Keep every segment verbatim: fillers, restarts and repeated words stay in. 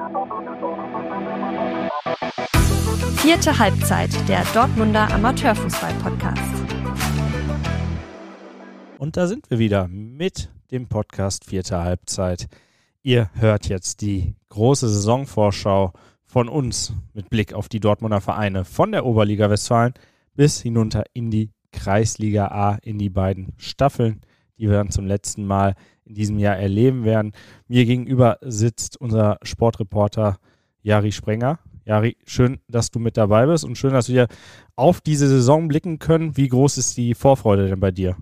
Vierte Halbzeit, der Dortmunder Amateurfußball-Podcast. Und da sind wir wieder mit dem Podcast Vierte Halbzeit. Ihr hört jetzt die große Saisonvorschau von uns mit Blick auf die Dortmunder Vereine von der Oberliga Westfalen bis hinunter in die Kreisliga A, in die beiden Staffeln, die wir dann zum letzten Mal in diesem Jahr erleben werden. Mir gegenüber sitzt unser Sportreporter Jari Sprenger. Jari, schön, dass du mit dabei bist und schön, dass wir auf diese Saison blicken können. Wie groß ist die Vorfreude denn bei dir?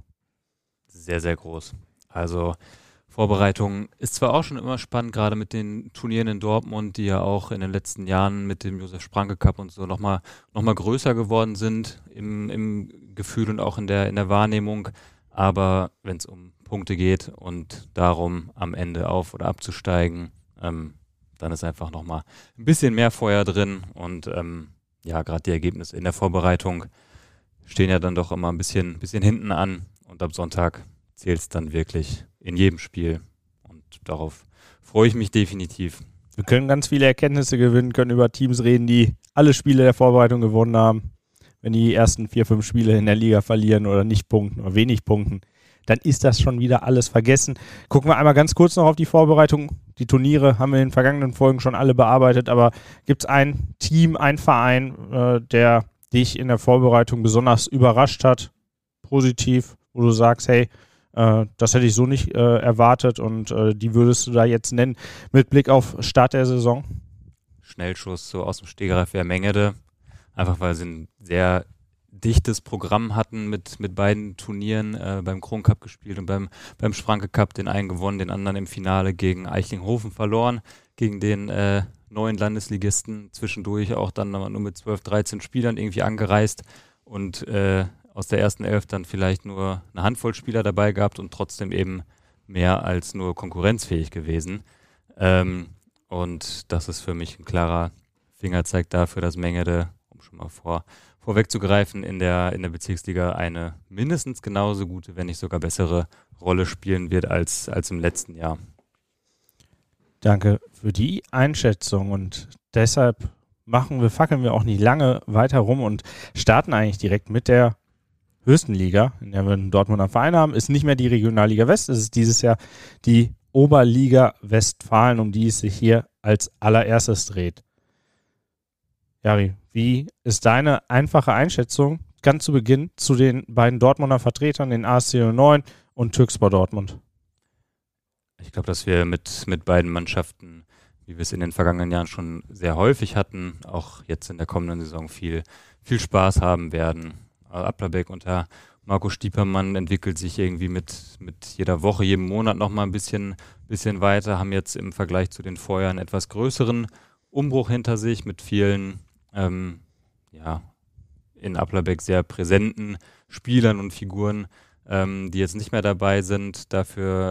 Sehr, sehr groß. Also Vorbereitung ist zwar auch schon immer spannend, gerade mit den Turnieren in Dortmund, die ja auch in den letzten Jahren mit dem Josef Spranke Cup und so nochmal noch mal größer geworden sind im, im Gefühl und auch in der, in der Wahrnehmung. Aber wenn es um Punkte geht und darum, am Ende auf- oder abzusteigen, ähm, dann ist einfach nochmal ein bisschen mehr Feuer drin und ähm, ja, gerade die Ergebnisse in der Vorbereitung stehen ja dann doch immer ein bisschen, bisschen hinten an und ab Sonntag zählt es dann wirklich in jedem Spiel und darauf freue ich mich definitiv. Wir können ganz viele Erkenntnisse gewinnen, können über Teams reden, die alle Spiele der Vorbereitung gewonnen haben. Wenn die ersten vier, fünf Spiele in der Liga verlieren oder nicht punkten oder wenig punkten, dann ist das schon wieder alles vergessen. Gucken wir einmal ganz kurz noch auf die Vorbereitung. Die Turniere haben wir in den vergangenen Folgen schon alle bearbeitet, aber gibt es ein Team, ein Verein, äh, der dich in der Vorbereitung besonders überrascht hat, positiv, wo du sagst, hey, äh, das hätte ich so nicht äh, erwartet und äh, die würdest du da jetzt nennen mit Blick auf Start der Saison? Schnellschuss so aus dem Stegreif wäre Mengede, einfach weil sie ein sehr dichtes Programm hatten mit, mit beiden Turnieren, äh, beim Kron Cup gespielt und beim, beim Spranke Cup, den einen gewonnen, den anderen im Finale gegen Eichlinghofen verloren, gegen den äh, neuen Landesligisten, zwischendurch auch dann nur mit zwölf, dreizehn Spielern irgendwie angereist und äh, aus der ersten Elf dann vielleicht nur eine Handvoll Spieler dabei gehabt und trotzdem eben mehr als nur konkurrenzfähig gewesen. Ähm, und das ist für mich ein klarer Fingerzeig dafür, dass Mengede, um schon mal vor vorwegzugreifen, in der, in der Bezirksliga eine mindestens genauso gute, wenn nicht sogar bessere Rolle spielen wird als, als im letzten Jahr. Danke für die Einschätzung und deshalb machen wir, fackeln wir auch nicht lange weiter rum und starten eigentlich direkt mit der höchsten Liga, in der wir einen Dortmunder Verein haben. Ist nicht mehr die Regionalliga West, es ist dieses Jahr die Oberliga Westfalen, um die es sich hier als allererstes dreht. Jari, wie ist deine einfache Einschätzung ganz zu Beginn zu den beiden Dortmunder Vertretern, den A S C null neun und Türkspor Dortmund? Ich glaube, dass wir mit, mit beiden Mannschaften, wie wir es in den vergangenen Jahren schon sehr häufig hatten, auch jetzt in der kommenden Saison viel, viel Spaß haben werden. Applerbeck unter Marco Stiepermann entwickelt sich irgendwie mit, mit jeder Woche, jedem Monat nochmal ein bisschen, bisschen weiter, haben jetzt im Vergleich zu den Vorjahren einen etwas größeren Umbruch hinter sich mit vielen Ähm, ja, in Applerbeck sehr präsenten Spielern und Figuren, ähm, die jetzt nicht mehr dabei sind. Dafür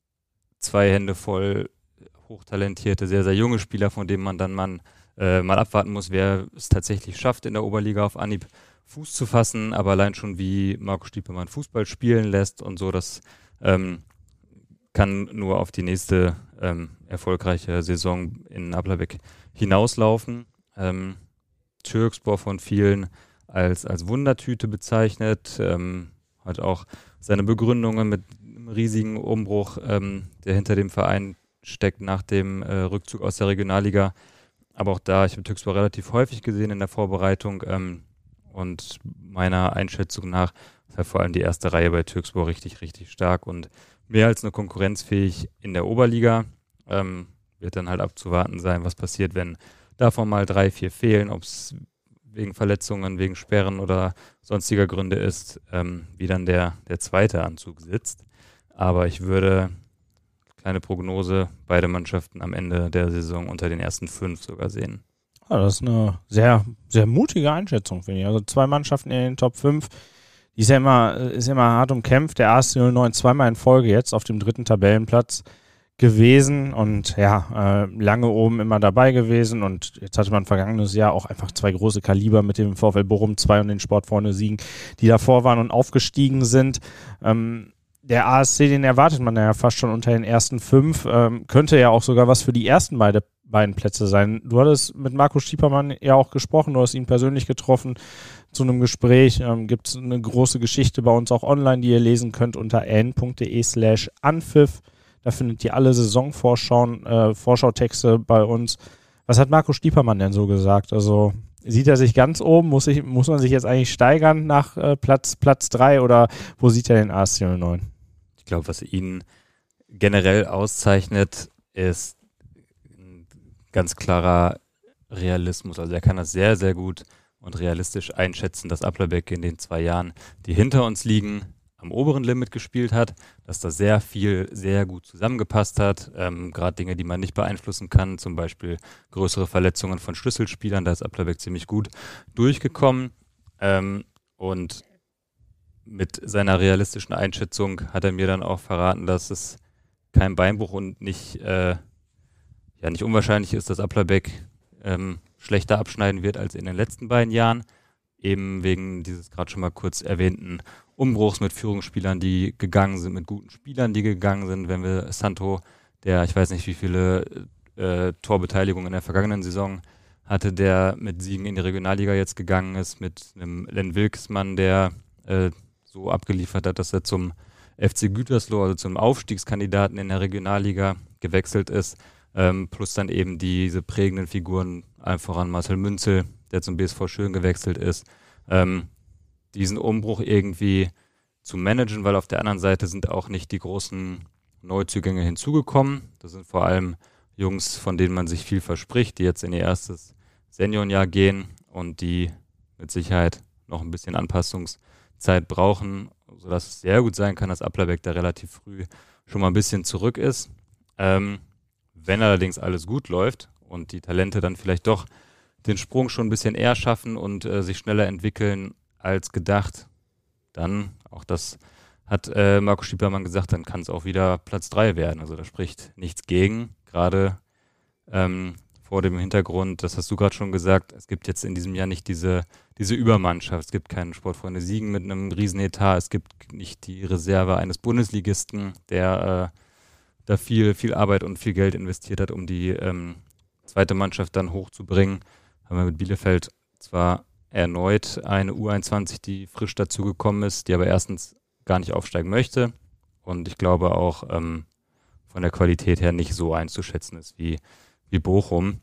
zwei Hände voll hochtalentierte, sehr, sehr junge Spieler, von denen man dann man, äh, mal abwarten muss, wer es tatsächlich schafft, in der Oberliga auf Anhieb Fuß zu fassen. Aber allein schon, wie Marco Stiepermann Fußball spielen lässt und so, das ähm, kann nur auf die nächste ähm, erfolgreiche Saison in Applerbeck hinauslaufen. Ähm, Türkspor von vielen als, als Wundertüte bezeichnet, ähm, hat auch seine Begründungen mit einem riesigen Umbruch, ähm, der hinter dem Verein steckt nach dem äh, Rückzug aus der Regionalliga. Aber auch da, ich habe Türkspor relativ häufig gesehen in der Vorbereitung ähm, und meiner Einschätzung nach ist halt vor allem die erste Reihe bei Türkspor richtig, richtig stark und mehr als nur konkurrenzfähig in der Oberliga. Ähm, wird dann halt abzuwarten sein, was passiert, wenn davon mal drei, vier fehlen, ob es wegen Verletzungen, wegen Sperren oder sonstiger Gründe ist, ähm, wie dann der, der zweite Anzug sitzt. Aber ich würde, kleine Prognose, beide Mannschaften am Ende der Saison unter den ersten fünf sogar sehen. Ja, das ist eine sehr, sehr mutige Einschätzung, finde ich. Also zwei Mannschaften in den Top fünf, die ist ja immer, ist ja immer hart umkämpft. Der A S C null neun zweimal in Folge jetzt auf dem dritten Tabellenplatz gewesen und ja, äh, lange oben immer dabei gewesen und jetzt hatte man vergangenes Jahr auch einfach zwei große Kaliber mit dem VfL Bochum zwei und den Sportfreunde Siegen, die davor waren und aufgestiegen sind. Ähm, der A S C, den erwartet man ja fast schon unter den ersten fünf, ähm, könnte ja auch sogar was für die ersten beide, beiden Plätze sein. Du hattest mit Marco Stiepermann ja auch gesprochen, du hast ihn persönlich getroffen zu einem Gespräch. Ähm, gibt es eine große Geschichte bei uns auch online, die ihr lesen könnt unter n.de slash anpfiff. Da findet ihr alle Saisonvorschauen, äh, Vorschautexte bei uns. Was hat Marco Stiepermann denn so gesagt? Also sieht er sich ganz oben? Muss, ich, muss man sich jetzt eigentlich steigern nach äh, Platz Platz drei oder wo sieht er den A S C null neun? Ich glaube, was ihn generell auszeichnet, ist ein ganz klarer Realismus. Also er kann das sehr, sehr gut und realistisch einschätzen, dass Applerbeck in den zwei Jahren, die hinter uns liegen, am oberen Limit gespielt hat, dass da sehr viel sehr gut zusammengepasst hat. Ähm, Gerade Dinge, die man nicht beeinflussen kann, zum Beispiel größere Verletzungen von Schlüsselspielern, da ist Applerbeck ziemlich gut durchgekommen. Ähm, und mit seiner realistischen Einschätzung hat er mir dann auch verraten, dass es kein Beinbruch und nicht, äh, ja, nicht unwahrscheinlich ist, dass Applerbeck ähm, schlechter abschneiden wird als in den letzten beiden Jahren. Eben wegen dieses gerade schon mal kurz erwähnten Umbruchs mit Führungsspielern, die gegangen sind, mit guten Spielern, die gegangen sind. Wenn wir Santo, der, ich weiß nicht, wie viele äh, Torbeteiligungen in der vergangenen Saison hatte, der mit Siegen in die Regionalliga jetzt gegangen ist, mit einem Len Wilkesmann, der äh, so abgeliefert hat, dass er zum F C Gütersloh, also zum Aufstiegskandidaten in der Regionalliga gewechselt ist, ähm, plus dann eben diese prägenden Figuren, allen voran Marcel Münzel, der zum B S V Schön gewechselt ist, ähm, diesen Umbruch irgendwie zu managen, weil auf der anderen Seite sind auch nicht die großen Neuzugänge hinzugekommen. Das sind vor allem Jungs, von denen man sich viel verspricht, die jetzt in ihr erstes Seniorenjahr gehen und die mit Sicherheit noch ein bisschen Anpassungszeit brauchen, sodass es sehr gut sein kann, dass Applerbeck da relativ früh schon mal ein bisschen zurück ist. Ähm, wenn allerdings alles gut läuft und die Talente dann vielleicht doch den Sprung schon ein bisschen eher schaffen und äh, sich schneller entwickeln als gedacht, dann, auch das hat äh, Marco Stiepermann gesagt, dann kann es auch wieder Platz drei werden. Also da spricht nichts gegen, gerade ähm, vor dem Hintergrund, das hast du gerade schon gesagt, es gibt jetzt in diesem Jahr nicht diese, diese Übermannschaft. Es gibt keinen Sportfreunde Siegen mit einem Riesenetat, es gibt nicht die Reserve eines Bundesligisten, der äh, da viel, viel Arbeit und viel Geld investiert hat, um die ähm, zweite Mannschaft dann hochzubringen. Haben wir mit Bielefeld zwar erneut eine U einundzwanzig, die frisch dazugekommen ist, die aber erstens gar nicht aufsteigen möchte und ich glaube auch ähm, von der Qualität her nicht so einzuschätzen ist wie, wie Bochum.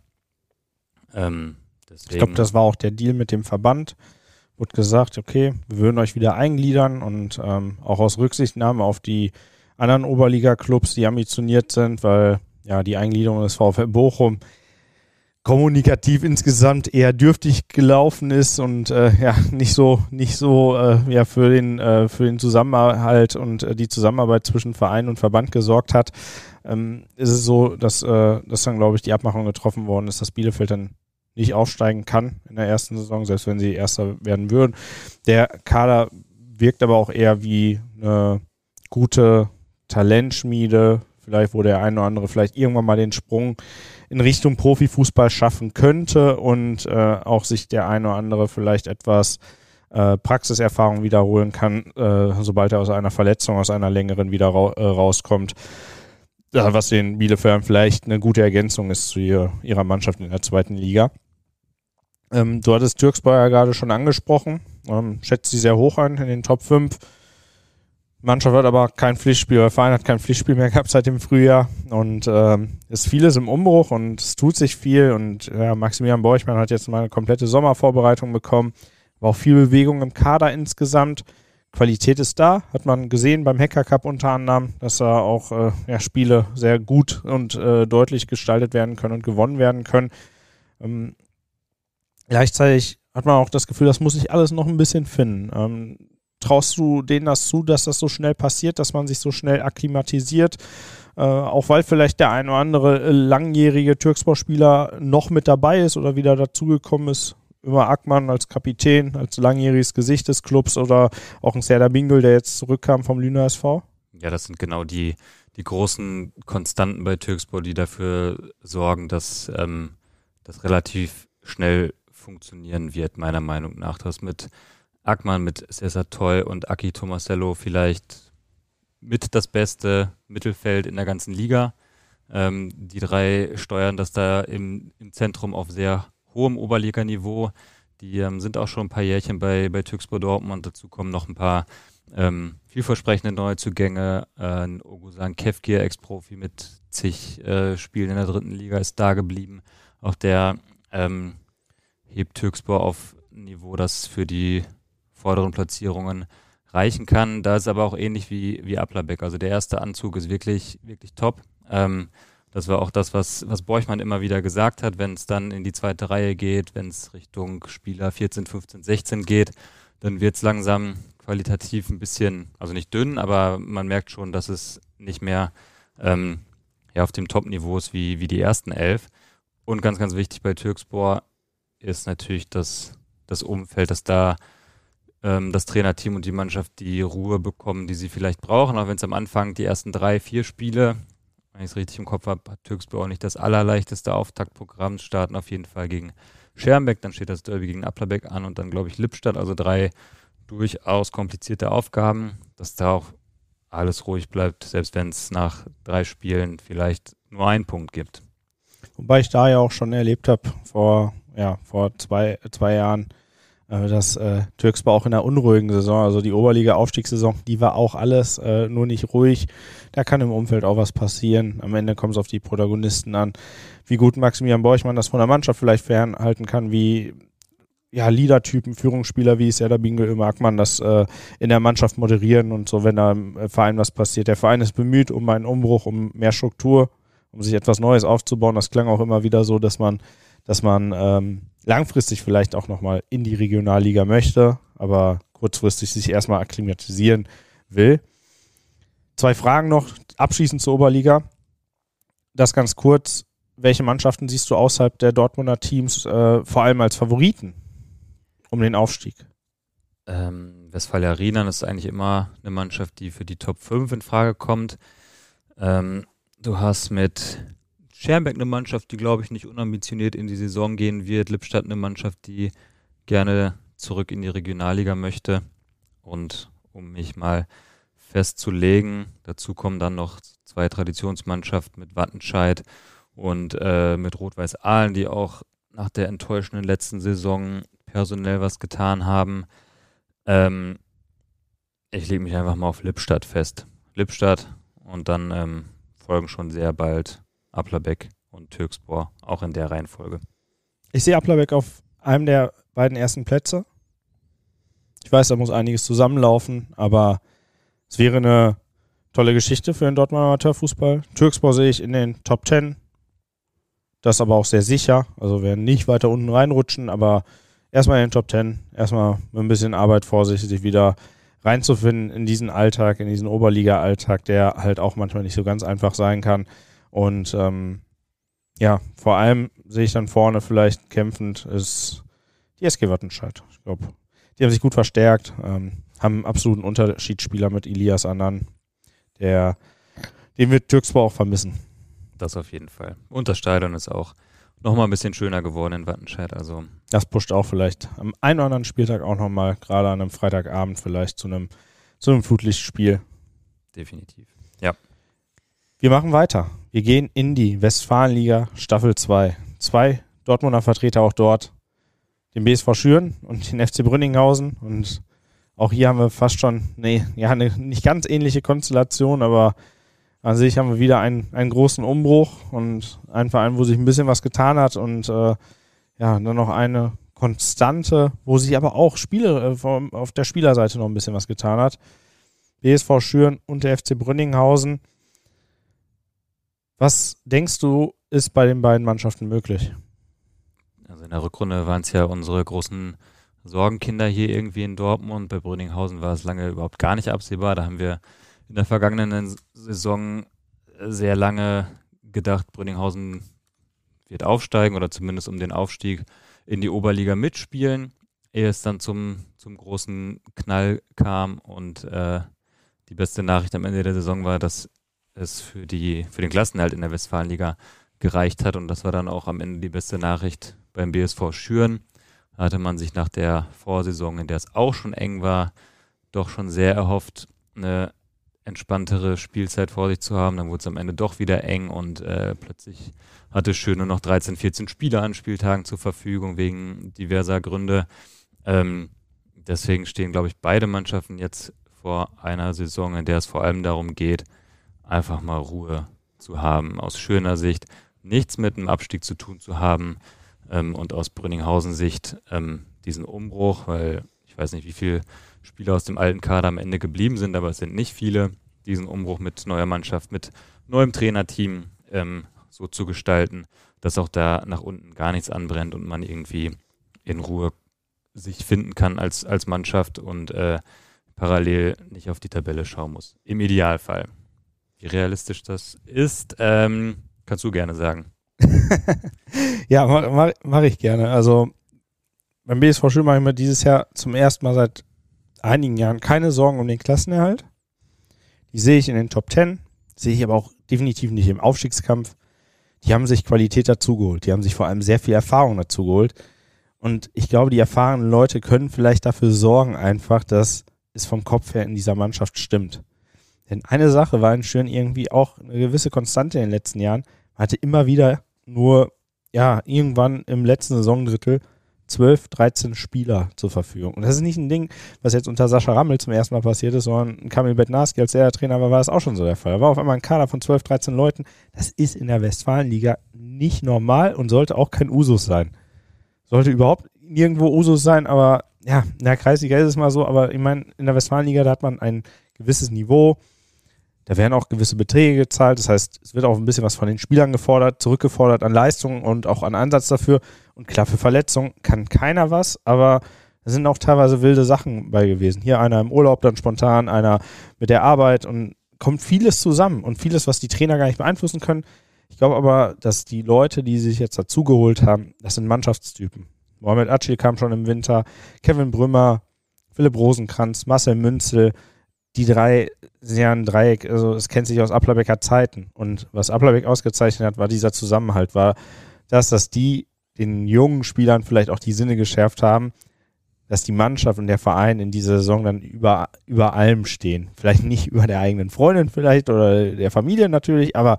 Ähm, deswegen. Ich glaube, das war auch der Deal mit dem Verband. Wurde gesagt, okay, wir würden euch wieder eingliedern und ähm, auch aus Rücksichtnahme auf die anderen Oberliga-Clubs, die ambitioniert sind, weil ja die Eingliederung des VfL Bochum kommunikativ insgesamt eher dürftig gelaufen ist und äh, ja nicht so nicht so äh, ja für den äh, für den Zusammenhalt und äh, die Zusammenarbeit zwischen Verein und Verband gesorgt hat, ähm, ist es so, dass äh, dass dann glaube ich die Abmachung getroffen worden ist, dass Bielefeld dann nicht aufsteigen kann in der ersten Saison, selbst wenn sie Erster werden würden. Der Kader wirkt aber auch eher wie eine gute Talentschmiede, vielleicht wo der eine oder andere vielleicht irgendwann mal den Sprung in Richtung Profifußball schaffen könnte und äh, auch sich der eine oder andere vielleicht etwas äh, Praxiserfahrung wiederholen kann, äh, sobald er aus einer Verletzung, aus einer längeren wieder ra- äh, rauskommt, äh, was den Bielefeldern vielleicht eine gute Ergänzung ist zu ihr, ihrer Mannschaft in der zweiten Liga. Ähm, du hattest Türkspor ja gerade schon angesprochen, ähm, schätzt sie sehr hoch ein in den Top fünf. Mannschaft hat aber kein Pflichtspiel, der Verein hat kein Pflichtspiel mehr gehabt seit dem Frühjahr und ähm, ist vieles im Umbruch und es tut sich viel und ja, Maximilian Borchmann hat jetzt mal eine komplette Sommervorbereitung bekommen, war auch viel Bewegung im Kader insgesamt, Qualität ist da, hat man gesehen beim Hacker Cup unter anderem, dass da auch äh, ja, Spiele sehr gut und äh, deutlich gestaltet werden können und gewonnen werden können. Ähm, gleichzeitig hat man auch das Gefühl, das muss sich alles noch ein bisschen finden. Ähm, Traust du denen das zu, dass das so schnell passiert, dass man sich so schnell akklimatisiert? Äh, auch weil vielleicht der ein oder andere langjährige Türkspor-Spieler noch mit dabei ist oder wieder dazugekommen ist. Ömer Akman als Kapitän, als langjähriges Gesicht des Clubs oder auch ein Serdar Bingöl, der jetzt zurückkam vom Lüner S V? Ja, das sind genau die, die großen Konstanten bei Türkspor, die dafür sorgen, dass ähm, das relativ schnell funktionieren wird, meiner Meinung nach. Das mit Akman, mit Cesar Toy und Aki Tomasello vielleicht mit das beste Mittelfeld in der ganzen Liga. Ähm, die drei steuern das da im, im Zentrum auf sehr hohem Oberliganiveau. Die ähm, sind auch schon ein paar Jährchen bei, bei Türkspor Dortmund. Dazu kommen noch ein paar ähm, vielversprechende Neuzugänge. Äh, ein Oguzhan Kefgir, Ex-Profi mit zig äh, Spielen in der dritten Liga, ist da geblieben. Auch der ähm, hebt Türkspor auf ein Niveau, das für die vorderen Platzierungen reichen kann. Da ist aber auch ähnlich wie, wie Applerbeck. Also der erste Anzug ist wirklich, wirklich top. Ähm, das war auch das, was, was Borchmann immer wieder gesagt hat, wenn es dann in die zweite Reihe geht, wenn es Richtung Spieler vierzehn, fünfzehn, sechzehn geht, dann wird es langsam qualitativ ein bisschen, also nicht dünn, aber man merkt schon, dass es nicht mehr ähm, ja, auf dem Top-Niveau ist wie, wie die ersten elf. Und ganz, ganz wichtig bei Türkspor ist natürlich das, das Umfeld, dass da ähm, das Trainerteam und die Mannschaft die Ruhe bekommen, die sie vielleicht brauchen, auch wenn es am Anfang die ersten drei, vier Spiele, wenn ich es richtig im Kopf habe, hat Türkspor auch nicht das allerleichteste Auftaktprogramm, starten auf jeden Fall gegen Schermbeck, dann steht das Derby gegen Applerbeck an und dann, glaube ich, Lippstadt, also drei durchaus komplizierte Aufgaben, dass da auch alles ruhig bleibt, selbst wenn es nach drei Spielen vielleicht nur einen Punkt gibt. Wobei ich da ja auch schon erlebt habe, vor, ja, vor zwei, zwei Jahren, äh, dass äh, Türkspor auch in einer unruhigen Saison, also die Oberliga-Aufstiegssaison, die war auch alles äh, nur nicht ruhig. Da kann im Umfeld auch was passieren. Am Ende kommt es auf die Protagonisten an, wie gut Maximilian Borchmann das von der Mannschaft vielleicht fernhalten kann, wie ja, Leader-Typen, Führungsspieler wie Serdar Bingöl, mag man das äh, in der Mannschaft moderieren und so, wenn da im Verein was passiert. Der Verein ist bemüht um einen Umbruch, um mehr Struktur, um sich etwas Neues aufzubauen. Das klang auch immer wieder so, dass man, dass man ähm, langfristig vielleicht auch nochmal in die Regionalliga möchte, aber kurzfristig sich erstmal akklimatisieren will. Zwei Fragen noch, abschließend zur Oberliga. Das ganz kurz. Welche Mannschaften siehst du außerhalb der Dortmunder Teams äh, vor allem als Favoriten um den Aufstieg? Ähm, Westfalia Rienan ist eigentlich immer eine Mannschaft, die für die Top fünf in Frage kommt. Ähm, du hast mit Schermbeck eine Mannschaft, die, glaube ich, nicht unambitioniert in die Saison gehen wird. Lippstadt eine Mannschaft, die gerne zurück in die Regionalliga möchte. Und um mich mal festzulegen, dazu kommen dann noch zwei Traditionsmannschaften mit Wattenscheid und äh, mit Rot-Weiß Aalen, die auch nach der enttäuschenden letzten Saison personell was getan haben. Ähm, ich lege mich einfach mal auf Lippstadt fest. Lippstadt und dann ähm, folgen schon sehr bald Applerbeck und Türkspor, auch in der Reihenfolge. Ich sehe Applerbeck auf einem der beiden ersten Plätze. Ich weiß, da muss einiges zusammenlaufen, aber es wäre eine tolle Geschichte für den Dortmunder Amateurfußball. Türkspor sehe ich in den Top Ten. Das aber auch sehr sicher. Also werden nicht weiter unten reinrutschen, aber erstmal in den Top Ten. Erstmal mit ein bisschen Arbeit vor sich, sich wieder reinzufinden in diesen Alltag, in diesen Oberliga-Alltag, der halt auch manchmal nicht so ganz einfach sein kann. Und ähm, ja, vor allem sehe ich dann vorne vielleicht kämpfend ist die S G Wattenscheid. Ich glaube, die haben sich gut verstärkt, ähm, haben einen absoluten Unterschiedsspieler mit Elias Annan, der, den wird Türkspor auch vermissen. Das auf jeden Fall. Und das Stadion ist auch nochmal ein bisschen schöner geworden in Wattenscheid. Also das pusht auch vielleicht am einen oder anderen Spieltag auch nochmal, gerade an einem Freitagabend vielleicht zu einem, zu einem Flutlichtspiel. Definitiv. Ja. Wir machen weiter. Wir gehen in die Westfalenliga Staffel zwei. Zwei Dortmunder Vertreter auch dort. Den B S V Schüren und den F C Brünninghausen. Und auch hier haben wir fast schon nee, ja, eine nicht ganz ähnliche Konstellation, aber an sich haben wir wieder einen, einen großen Umbruch und einen Verein, wo sich ein bisschen was getan hat und äh, ja, dann noch eine Konstante, wo sich aber auch Spiele, äh, vom, auf der Spielerseite noch ein bisschen was getan hat. B S V Schüren und der F C Brünninghausen. Was denkst du, ist bei den beiden Mannschaften möglich? Also in der Rückrunde waren es ja unsere großen Sorgenkinder hier irgendwie in Dortmund. Bei Brünninghausen war es lange überhaupt gar nicht absehbar. Da haben wir in der vergangenen Saison sehr lange gedacht, Brünninghausen wird aufsteigen oder zumindest um den Aufstieg in die Oberliga mitspielen, ehe es dann zum, zum großen Knall kam und äh, die beste Nachricht am Ende der Saison war, dass es für, die, für den Klassenerhalt in der Westfalenliga gereicht hat und das war dann auch am Ende die beste Nachricht beim B S V Schüren. Da hatte man sich nach der Vorsaison, in der es auch schon eng war, doch schon sehr erhofft, eine entspanntere Spielzeit vor sich zu haben. Dann wurde es am Ende doch wieder eng und äh, plötzlich hatte Schön nur noch dreizehn, vierzehn Spieler an Spieltagen zur Verfügung wegen diverser Gründe. Ähm, deswegen stehen, glaube ich, beide Mannschaften jetzt vor einer Saison, in der es vor allem darum geht, einfach mal Ruhe zu haben. Aus Schöner Sicht nichts mit dem Abstieg zu tun zu haben ähm, und aus Brünninghausen Sicht ähm, diesen Umbruch, weil ich weiß nicht, wie viele Spieler aus dem alten Kader am Ende geblieben sind, aber es sind nicht viele, diesen Umbruch mit neuer Mannschaft, mit neuem Trainerteam ähm, so zu gestalten, dass auch da nach unten gar nichts anbrennt und man irgendwie in Ruhe sich finden kann als, als Mannschaft und äh, parallel nicht auf die Tabelle schauen muss. Im Idealfall. Wie realistisch das ist, ähm, kannst du gerne sagen. Ja, mache mach, mach ich gerne. Also beim B S V Schön mache ich mir dieses Jahr zum ersten Mal seit einigen Jahren keine Sorgen um den Klassenerhalt. Die sehe ich in den Top Ten, sehe ich aber auch definitiv nicht im Aufstiegskampf. Die haben sich Qualität dazugeholt. Die haben sich vor allem sehr viel Erfahrung dazugeholt. Und ich glaube, die erfahrenen Leute können vielleicht dafür sorgen einfach, dass es vom Kopf her in dieser Mannschaft stimmt. Denn eine Sache war in Schön irgendwie auch eine gewisse Konstante in den letzten Jahren. Man hatte immer wieder nur, ja, irgendwann im letzten Saisondrittel zwölf, dreizehn Spieler zur Verfügung. Und das ist nicht ein Ding, was jetzt unter Sascha Rammel zum ersten Mal passiert ist, sondern Kamil Bednarski, als der Trainer war, war das auch schon so der Fall. Da war auf einmal ein Kader von zwölf, dreizehn Leuten. Das ist in der Westfalenliga nicht normal und sollte auch kein Usus sein. Sollte überhaupt nirgendwo Usus sein, aber ja, in der Kreisliga ist es mal so, aber ich meine, in der Westfalenliga, da hat man ein gewisses Niveau, da werden auch gewisse Beträge gezahlt, das heißt, es wird auch ein bisschen was von den Spielern gefordert, zurückgefordert an Leistungen und auch an Einsatz dafür. Und klar, für Verletzungen kann keiner was, aber da sind auch teilweise wilde Sachen bei gewesen. Hier einer im Urlaub, dann spontan, einer mit der Arbeit und kommt vieles zusammen und vieles, was die Trainer gar nicht beeinflussen können. Ich glaube aber, dass die Leute, die sich jetzt dazugeholt haben, das sind Mannschaftstypen. Mohamed Acil kam schon im Winter, Kevin Brümmer, Philipp Rosenkranz, Marcel Münzel, die drei sehr ein Dreieck, also es kennt sich aus Applerbecker Zeiten. Und was Applerbeck ausgezeichnet hat, war dieser Zusammenhalt, war das, dass die den jungen Spielern vielleicht auch die Sinne geschärft haben, dass die Mannschaft und der Verein in dieser Saison dann über, über allem stehen. Vielleicht nicht über der eigenen Freundin vielleicht oder der Familie natürlich, aber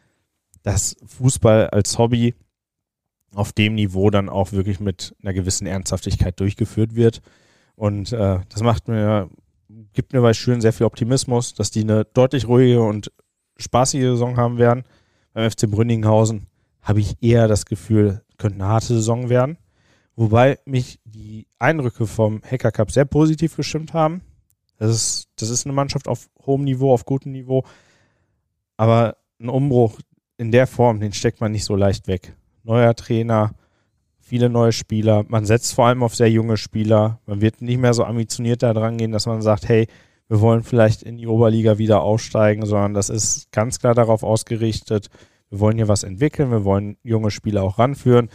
dass Fußball als Hobby auf dem Niveau dann auch wirklich mit einer gewissen Ernsthaftigkeit durchgeführt wird. Und äh, das macht mir, gibt mir bei Schön sehr viel Optimismus, dass die eine deutlich ruhige und spaßige Saison haben werden. Beim F C Brünninghausen habe ich eher das Gefühl, könnte eine harte Saison werden. Wobei mich die Eindrücke vom Hacker Cup sehr positiv gestimmt haben. Das ist, das ist eine Mannschaft auf hohem Niveau, auf gutem Niveau. Aber ein Umbruch in der Form, den steckt man nicht so leicht weg. Neuer Trainer, viele neue Spieler. Man setzt vor allem auf sehr junge Spieler. Man wird nicht mehr so ambitioniert da dran gehen, dass man sagt, hey, wir wollen vielleicht in die Oberliga wieder aufsteigen, sondern das ist ganz klar darauf ausgerichtet, wir wollen hier was entwickeln, wir wollen junge Spieler auch ranführen.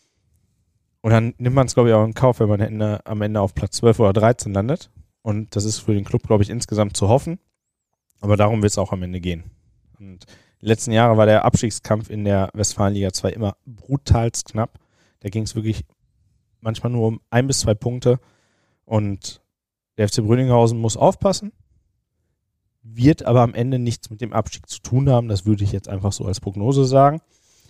Und dann nimmt man es, glaube ich, auch in Kauf, wenn man Ende, am Ende auf Platz zwölf oder dreizehn landet. Und das ist für den Club, glaube ich, insgesamt zu hoffen. Aber darum wird es auch am Ende gehen. Und die letzten Jahre war der Abstiegskampf in der Westfalenliga zwei immer brutalst knapp. Da ging es wirklich manchmal nur um ein bis zwei Punkte. Und der F C Brünninghausen muss aufpassen, wird aber am Ende nichts mit dem Abstieg zu tun haben. Das würde ich jetzt einfach so als Prognose sagen.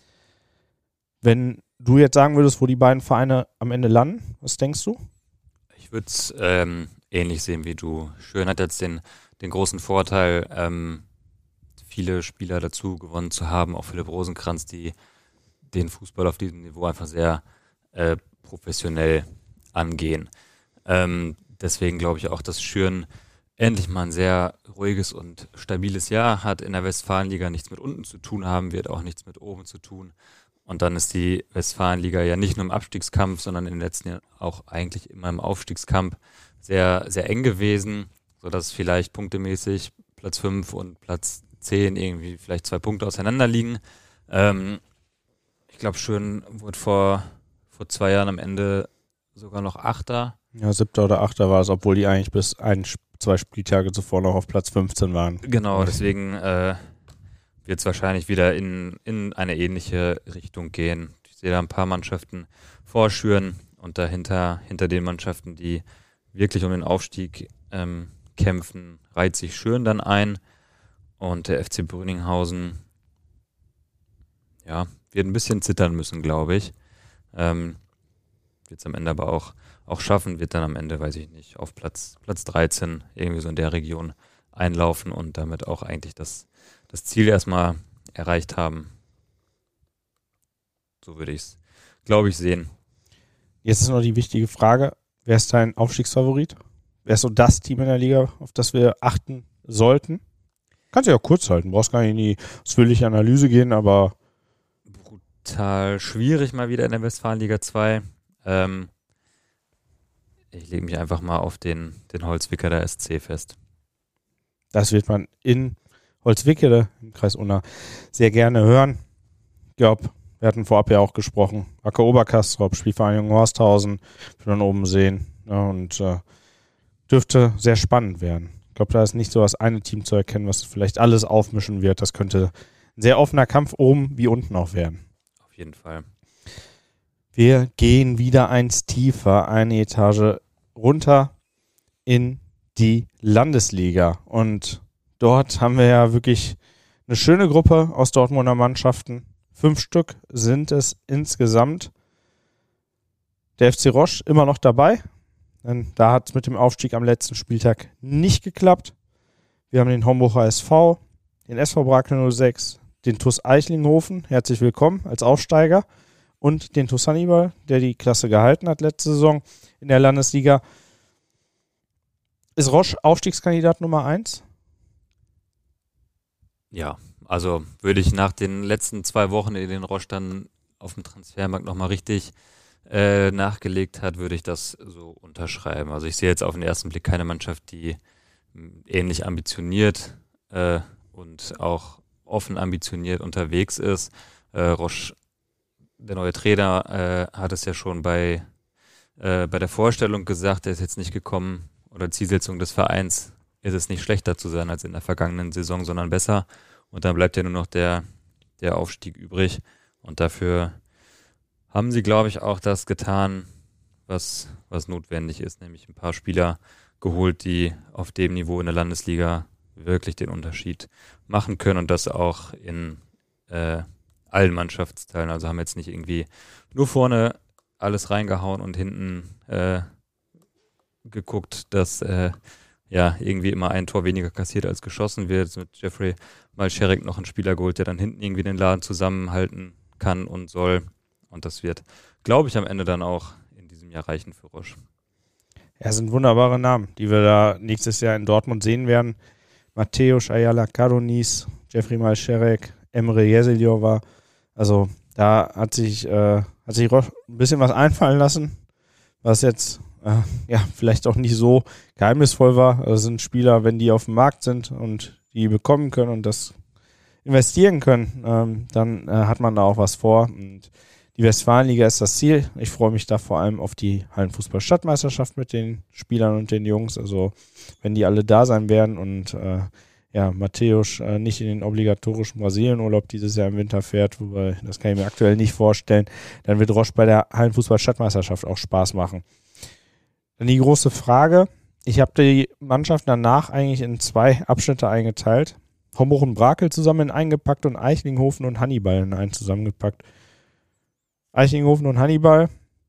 Wenn du jetzt sagen würdest, wo die beiden Vereine am Ende landen, was denkst du? Ich würde es ähm, ähnlich sehen wie du. Schön hat jetzt den, den großen Vorteil, ähm, viele Spieler dazu gewonnen zu haben, auch Philipp Rosenkranz, die den Fußball auf diesem Niveau einfach sehr äh, professionell angehen. Ähm, deswegen glaube ich auch, dass Schürn endlich mal ein sehr ruhiges und stabiles Jahr hat, in der Westfalenliga nichts mit unten zu tun haben wird, auch nichts mit oben zu tun. Und dann ist die Westfalenliga ja nicht nur im Abstiegskampf, sondern in den letzten Jahren auch eigentlich immer im Aufstiegskampf sehr, sehr eng gewesen, sodass vielleicht punktemäßig Platz fünf und Platz zehn irgendwie vielleicht zwei Punkte auseinander liegen. Ähm, ich glaube, Schön wurde vor, vor zwei Jahren am Ende sogar noch Achter. Ja, siebter oder achter war es, obwohl die eigentlich bis ein, zwei Spieltage zuvor noch auf Platz fünfzehn waren. Genau, deswegen äh, wird es wahrscheinlich wieder in, in eine ähnliche Richtung gehen. Ich sehe da ein paar Mannschaften vor Schüren und dahinter hinter den Mannschaften, die wirklich um den Aufstieg ähm, kämpfen, reiht sich schön dann ein. Und der F C Brünninghausen, ja, wird ein bisschen zittern müssen, glaube ich. Ähm, wird es am Ende aber auch, auch schaffen, wird dann am Ende, weiß ich nicht, auf Platz, Platz dreizehn irgendwie so in der Region einlaufen und damit auch eigentlich das, das Ziel erstmal erreicht haben. So würde ich es, glaube ich, sehen. Jetzt ist noch die wichtige Frage, wer ist dein Aufstiegsfavorit? Wer ist so das Team in der Liga, auf das wir achten sollten? Kannst du ja kurz halten, brauchst gar nicht in die ausführliche Analyse gehen, aber brutal schwierig mal wieder in der Westfalenliga zwei. Ähm, ich lege mich einfach mal auf den, den Holzwickeler S C fest. Das wird man in Holzwickede im Kreis Unna sehr gerne hören. Ich glaube, wir hatten vorab ja auch gesprochen. Acker Oberkastrop, Spielvereinigung Horsthausen, wir dann oben sehen. Ja, und äh, dürfte sehr spannend werden. Ich glaube, da ist nicht so das eine Team zu erkennen, was vielleicht alles aufmischen wird. Das könnte ein sehr offener Kampf oben wie unten auch werden. Auf jeden Fall. Wir gehen wieder eins tiefer, eine Etage runter in die Landesliga. Und dort haben wir ja wirklich eine schöne Gruppe aus Dortmunder Mannschaften. Fünf Stück sind es insgesamt. Der F C Roche immer noch dabei. Denn da hat es mit dem Aufstieg am letzten Spieltag nicht geklappt. Wir haben den Homburger S V, den S V Brakel null sechs, den T U S Eichlinghofen, herzlich willkommen als Aufsteiger, und den T U S Hannibal, der die Klasse gehalten hat letzte Saison in der Landesliga. Ist Roche Aufstiegskandidat Nummer eins? Ja, also würde ich nach den letzten zwei Wochen, in denen Roche dann auf dem Transfermarkt nochmal richtig äh, nachgelegt hat, würde ich das so unterschreiben. Also ich sehe jetzt auf den ersten Blick keine Mannschaft, die ähnlich ambitioniert äh, und auch offen ambitioniert unterwegs ist. Äh, Roche, der neue Trainer, äh, hat es ja schon bei, äh, bei der Vorstellung gesagt, er ist jetzt nicht gekommen, oder Zielsetzung des Vereins ist es nicht schlechter zu sein als in der vergangenen Saison, sondern besser. Und dann bleibt ja nur noch der, der Aufstieg übrig. Und dafür haben sie, glaube ich, auch das getan, was, was notwendig ist, nämlich ein paar Spieler geholt, die auf dem Niveau in der Landesliga wirklich den Unterschied machen können und das auch in äh, allen Mannschaftsteilen. Also haben jetzt nicht irgendwie nur vorne alles reingehauen und hinten äh, geguckt, dass äh, ja irgendwie immer ein Tor weniger kassiert als geschossen wird. Jetzt mit Jeffrey Malcherek noch einen Spieler geholt, der dann hinten irgendwie den Laden zusammenhalten kann und soll. Und das wird, glaube ich, am Ende dann auch in diesem Jahr reichen für Roche. Ja, sind wunderbare Namen, die wir da nächstes Jahr in Dortmund sehen werden. Mateusz Ayala Karonis, Jeffrey Malcherek, Emre Jeseljova. Also da hat sich, äh, hat sich Roche ein bisschen was einfallen lassen, was jetzt äh, ja vielleicht auch nicht so geheimnisvoll war. Das sind Spieler, wenn die auf dem Markt sind und die bekommen können und das investieren können, ähm, dann äh, hat man da auch was vor. Und die Westfalenliga ist das Ziel. Ich freue mich da vor allem auf die Hallenfußball-Stadtmeisterschaft mit den Spielern und den Jungs. Also wenn die alle da sein werden und äh, ja, Mateusz äh, nicht in den obligatorischen Brasilienurlaub dieses Jahr im Winter fährt, wobei das kann ich mir aktuell nicht vorstellen, dann wird Roche bei der Hallenfußball-Stadtmeisterschaft auch Spaß machen. Dann die große Frage. Ich habe die Mannschaft danach eigentlich in zwei Abschnitte eingeteilt. Homburg und Brakel zusammen eingepackt und Eichlinghofen und Hannibal in einen zusammengepackt. Eichlinghofen und Hannibal,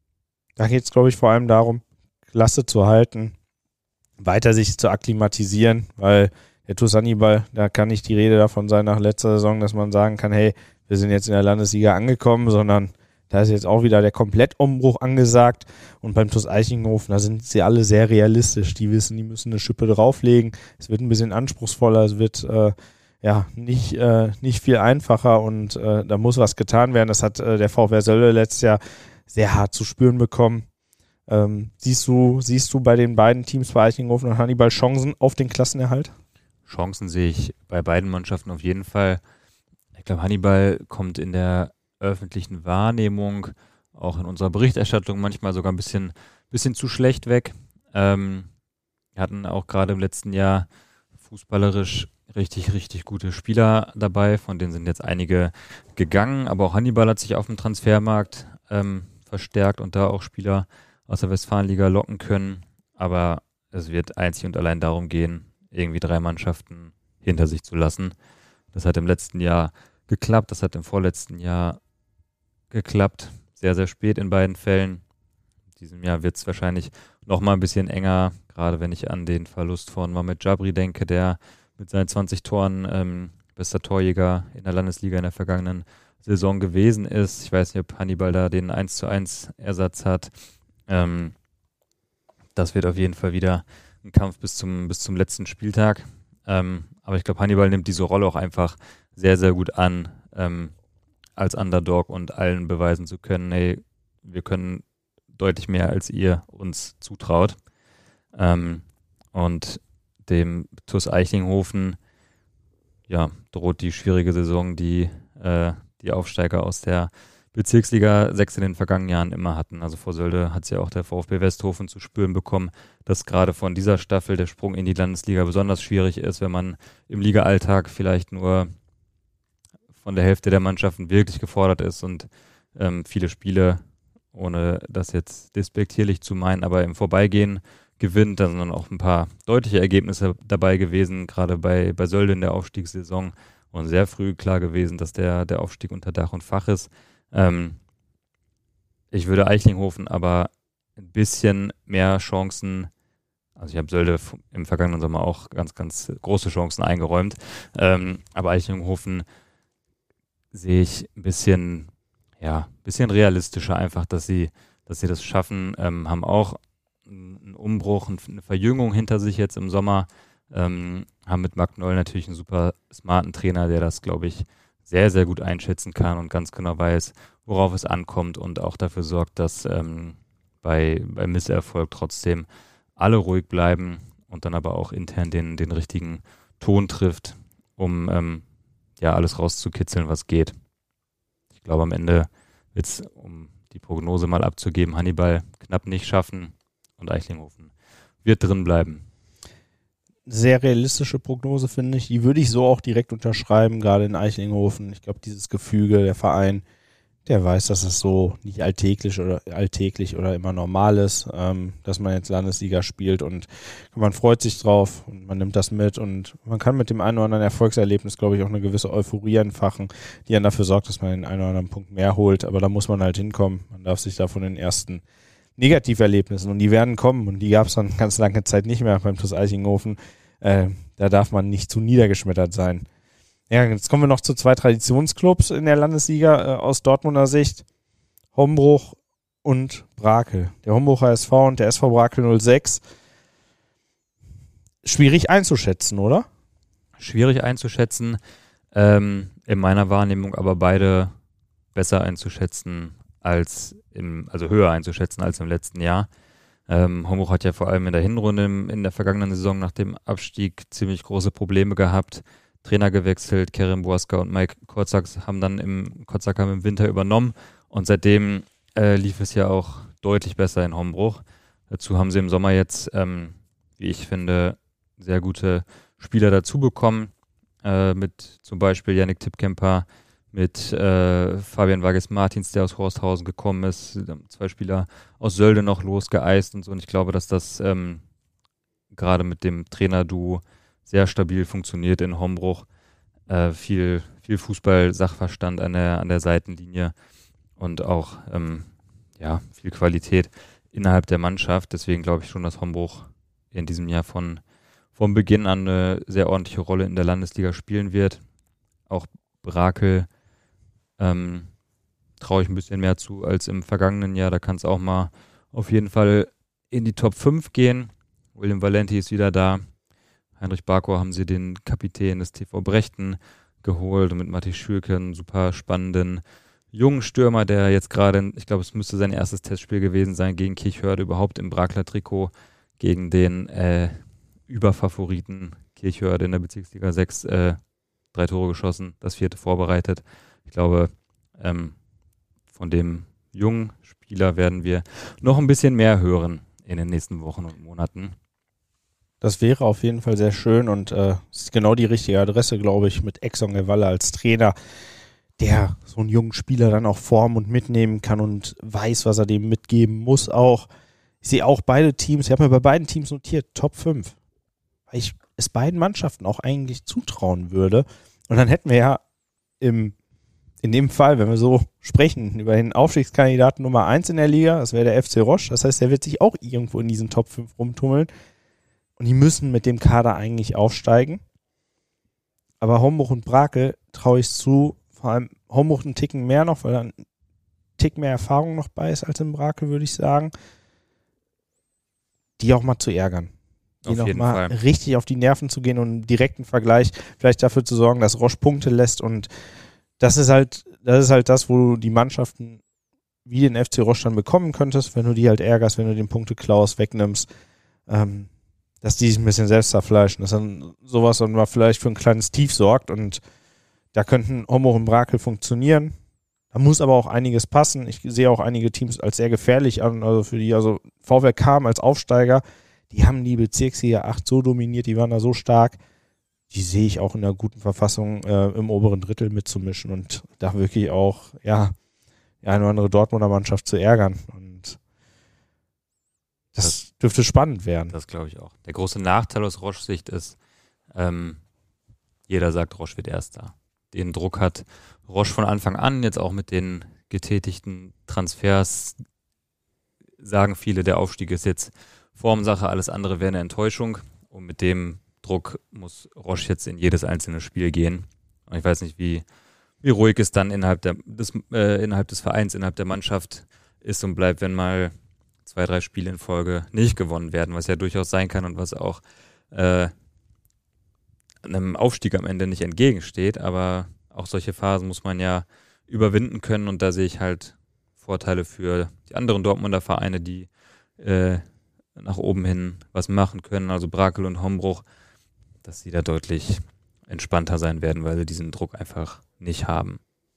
da geht es, glaube ich, vor allem darum, Klasse zu halten, weiter sich zu akklimatisieren, weil der T U S Hannibal, da kann nicht die Rede davon sein nach letzter Saison, dass man sagen kann, hey, wir sind jetzt in der Landesliga angekommen, sondern da ist jetzt auch wieder der Komplettumbruch angesagt. Und beim T U S Eichlinghofen, da sind sie alle sehr realistisch. Die wissen, die müssen eine Schippe drauflegen. Es wird ein bisschen anspruchsvoller, es wird äh, ja nicht, äh, nicht viel einfacher und äh, da muss was getan werden. Das hat äh, der VfR Sölle letztes Jahr sehr hart zu spüren bekommen. Ähm, siehst du, siehst du bei den beiden Teams, bei Eichlinghofen und Hannibal, Chancen auf den Klassenerhalt? Chancen sehe ich bei beiden Mannschaften auf jeden Fall. Ich glaube, Hannibal kommt in der öffentlichen Wahrnehmung, auch in unserer Berichterstattung manchmal sogar ein bisschen, bisschen zu schlecht weg. Ähm, wir hatten auch gerade im letzten Jahr fußballerisch richtig, richtig gute Spieler dabei, von denen sind jetzt einige gegangen, aber auch Hannibal hat sich auf dem Transfermarkt ähm, verstärkt und da auch Spieler aus der Westfalenliga locken können, aber es wird einzig und allein darum gehen, irgendwie drei Mannschaften hinter sich zu lassen. Das hat im letzten Jahr geklappt, das hat im vorletzten Jahr geklappt, sehr, sehr spät in beiden Fällen. In diesem Jahr wird es wahrscheinlich noch mal ein bisschen enger, gerade wenn ich an den Verlust von Mehmet Jabri denke, der mit seinen zwanzig Toren ähm, bester Torjäger in der Landesliga in der vergangenen Saison gewesen ist. Ich weiß nicht, ob Hannibal da den eins zu eins Ersatz hat. Ähm, das wird auf jeden Fall wieder ein Kampf bis zum, bis zum letzten Spieltag. Ähm, aber ich glaube, Hannibal nimmt diese Rolle auch einfach sehr, sehr gut an, ähm, als Underdog und allen beweisen zu können, hey, wir können deutlich mehr, als ihr uns zutraut. Ähm, und dem T U S Eichlinghofen ja, droht die schwierige Saison, die äh, die Aufsteiger aus der Bezirksliga sechs in den vergangenen Jahren immer hatten. Also vor Sölde hat es ja auch der VfB Westhofen zu spüren bekommen, dass gerade von dieser Staffel der Sprung in die Landesliga besonders schwierig ist, wenn man im Liga-Alltag vielleicht nur von der Hälfte der Mannschaften wirklich gefordert ist und ähm, viele Spiele, ohne das jetzt despektierlich zu meinen, aber im Vorbeigehen gewinnt. Da sind dann auch ein paar deutliche Ergebnisse dabei gewesen, gerade bei, bei Sölde in der Aufstiegssaison und sehr früh klar gewesen, dass der, der Aufstieg unter Dach und Fach ist. Ähm, ich würde Eichlinghofen aber ein bisschen mehr Chancen, also ich habe Sölde im vergangenen Sommer auch ganz, ganz große Chancen eingeräumt, ähm, aber Eichlinghofen sehe ich ein bisschen, ja, bisschen realistischer einfach, dass sie, dass sie das schaffen, ähm, haben auch einen Umbruch, eine Verjüngung hinter sich jetzt im Sommer, ähm, haben mit Marc Noll natürlich einen super smarten Trainer, der das, glaube ich, sehr, sehr gut einschätzen kann und ganz genau weiß, worauf es ankommt und auch dafür sorgt, dass ähm, bei, bei Misserfolg trotzdem alle ruhig bleiben und dann aber auch intern den, den richtigen Ton trifft, um ähm, ja alles rauszukitzeln, was geht. Ich glaube, am Ende wird es, um die Prognose mal abzugeben, Hannibal knapp nicht schaffen und Eichlinghofen wird drin bleiben. Sehr realistische Prognose, finde ich. Die würde ich so auch direkt unterschreiben, gerade in Eichlinghofen. Ich glaube, dieses Gefüge, der Verein, der weiß, dass es so nicht alltäglich oder alltäglich oder immer normal ist, ähm, dass man jetzt Landesliga spielt und man freut sich drauf und man nimmt das mit und man kann mit dem einen oder anderen Erfolgserlebnis, glaube ich, auch eine gewisse Euphorie entfachen, die dann dafür sorgt, dass man den einen oder anderen Punkt mehr holt, aber da muss man halt hinkommen. Man darf sich da von den ersten Negativerlebnissen, und die werden kommen, und die gab es dann ganz lange Zeit nicht mehr beim T U S Eichlinghofen. Äh, da darf man nicht zu niedergeschmettert sein. Ja, jetzt kommen wir noch zu zwei Traditionsclubs in der Landesliga äh, aus Dortmunder Sicht. Hombruch und Brakel. Der Hombrucher S V und der S V Brakel null sechs. Schwierig einzuschätzen, oder? Schwierig einzuschätzen. Ähm, in meiner Wahrnehmung aber beide besser einzuschätzen als im, also höher einzuschätzen als im letzten Jahr. Ähm, Hombruch hat ja vor allem in der Hinrunde im, in der vergangenen Saison nach dem Abstieg ziemlich große Probleme gehabt. Trainer gewechselt, Kerim Boaska und Mike Korzak haben dann im, Korzak haben im Winter übernommen und seitdem äh, lief es ja auch deutlich besser in Hombruch. Dazu haben sie im Sommer jetzt, ähm, wie ich finde, sehr gute Spieler dazu bekommen, äh, mit zum Beispiel Yannick Tippkemper, mit äh, Fabian Vages-Martins, der aus Horsthausen gekommen ist, zwei Spieler aus Sölde noch losgeeist und so. Und ich glaube, dass das ähm, gerade mit dem Trainer-Duo sehr stabil funktioniert in Hombruch. Äh, viel, viel Fußball-Sachverstand an der, an der Seitenlinie und auch ähm, ja, viel Qualität innerhalb der Mannschaft. Deswegen glaube ich schon, dass Hombruch in diesem Jahr von, von Beginn an eine sehr ordentliche Rolle in der Landesliga spielen wird. Auch Brakel ähm, traue ich ein bisschen mehr zu als im vergangenen Jahr. Da kann es auch mal auf jeden Fall in die Top fünf gehen. William Valenti ist wieder da. Heinrich Barkow haben sie den Kapitän des T V Brechten geholt und mit Matti Schürke einen super spannenden jungen Stürmer, der jetzt gerade, ich glaube, es müsste sein erstes Testspiel gewesen sein, gegen Kirchhörde überhaupt im Brakler Trikot, gegen den äh, Überfavoriten Kirchhörde in der Bezirksliga sechs äh, drei Tore geschossen, das vierte vorbereitet. Ich glaube, ähm, von dem jungen Spieler werden wir noch ein bisschen mehr hören in den nächsten Wochen und Monaten. Das wäre auf jeden Fall sehr schön und äh, ist genau die richtige Adresse, glaube ich, mit Exxon Gewalle als Trainer, der so einen jungen Spieler dann auch formen und mitnehmen kann und weiß, was er dem mitgeben muss auch. Ich sehe auch beide Teams, ich habe mir bei beiden Teams notiert, Top fünf. Weil ich es beiden Mannschaften auch eigentlich zutrauen würde. Und dann hätten wir ja im, in dem Fall, wenn wir so sprechen, über den Aufstiegskandidaten Nummer eins in der Liga, das wäre der F C Roche. Das heißt, der wird sich auch irgendwo in diesen Top fünf rumtummeln. Und die müssen mit dem Kader eigentlich aufsteigen. Aber Homburg und Brakel traue ich zu, vor allem Homburg einen Ticken mehr noch, weil da ein Tick mehr Erfahrung noch bei ist als im Brakel, würde ich sagen. Die auch mal zu ärgern. Die noch mal Fall. richtig auf die Nerven zu gehen und einen direkten Vergleich vielleicht dafür zu sorgen, dass Roche Punkte lässt. Und das ist halt, das ist halt das, wo du die Mannschaften wie den F C Roche dann bekommen könntest, wenn du die halt ärgerst, wenn du den Punkte klaust, wegnimmst, ähm, dass die sich ein bisschen selbst zerfleischen. Dass dann sowas dann mal vielleicht für ein kleines Tief sorgt. Und da könnten Homburg und Brakel funktionieren. Da muss aber auch einiges passen. Ich sehe auch einige Teams als sehr gefährlich an, also für die, also VfL Cham als Aufsteiger, die haben die Bezirksliga acht so dominiert, die waren da so stark, die sehe ich auch in einer guten Verfassung äh, im oberen Drittel mitzumischen und da wirklich auch, ja, die eine oder andere Dortmunder Mannschaft zu ärgern. Und das, das dürfte spannend werden. Das glaube ich auch. Der große Nachteil aus Roche Sicht ist, ähm, jeder sagt, Roche wird Erster. Den Druck hat Roche von Anfang an, jetzt auch mit den getätigten Transfers, sagen viele, der Aufstieg ist jetzt Formsache, alles andere wäre eine Enttäuschung. Und mit dem Druck muss Roche jetzt in jedes einzelne Spiel gehen. Und ich weiß nicht, wie, wie ruhig es dann innerhalb, der, des, äh, innerhalb des Vereins, innerhalb der Mannschaft ist und bleibt, wenn mal zwei, drei Spiele in Folge nicht gewonnen werden, was ja durchaus sein kann und was auch äh, einem Aufstieg am Ende nicht entgegensteht, aber auch solche Phasen muss man ja überwinden können und da sehe ich halt Vorteile für die anderen Dortmunder Vereine, die äh, nach oben hin was machen können, also Brakel und Hombruch, dass sie da deutlich entspannter sein werden, weil sie diesen Druck einfach nicht haben.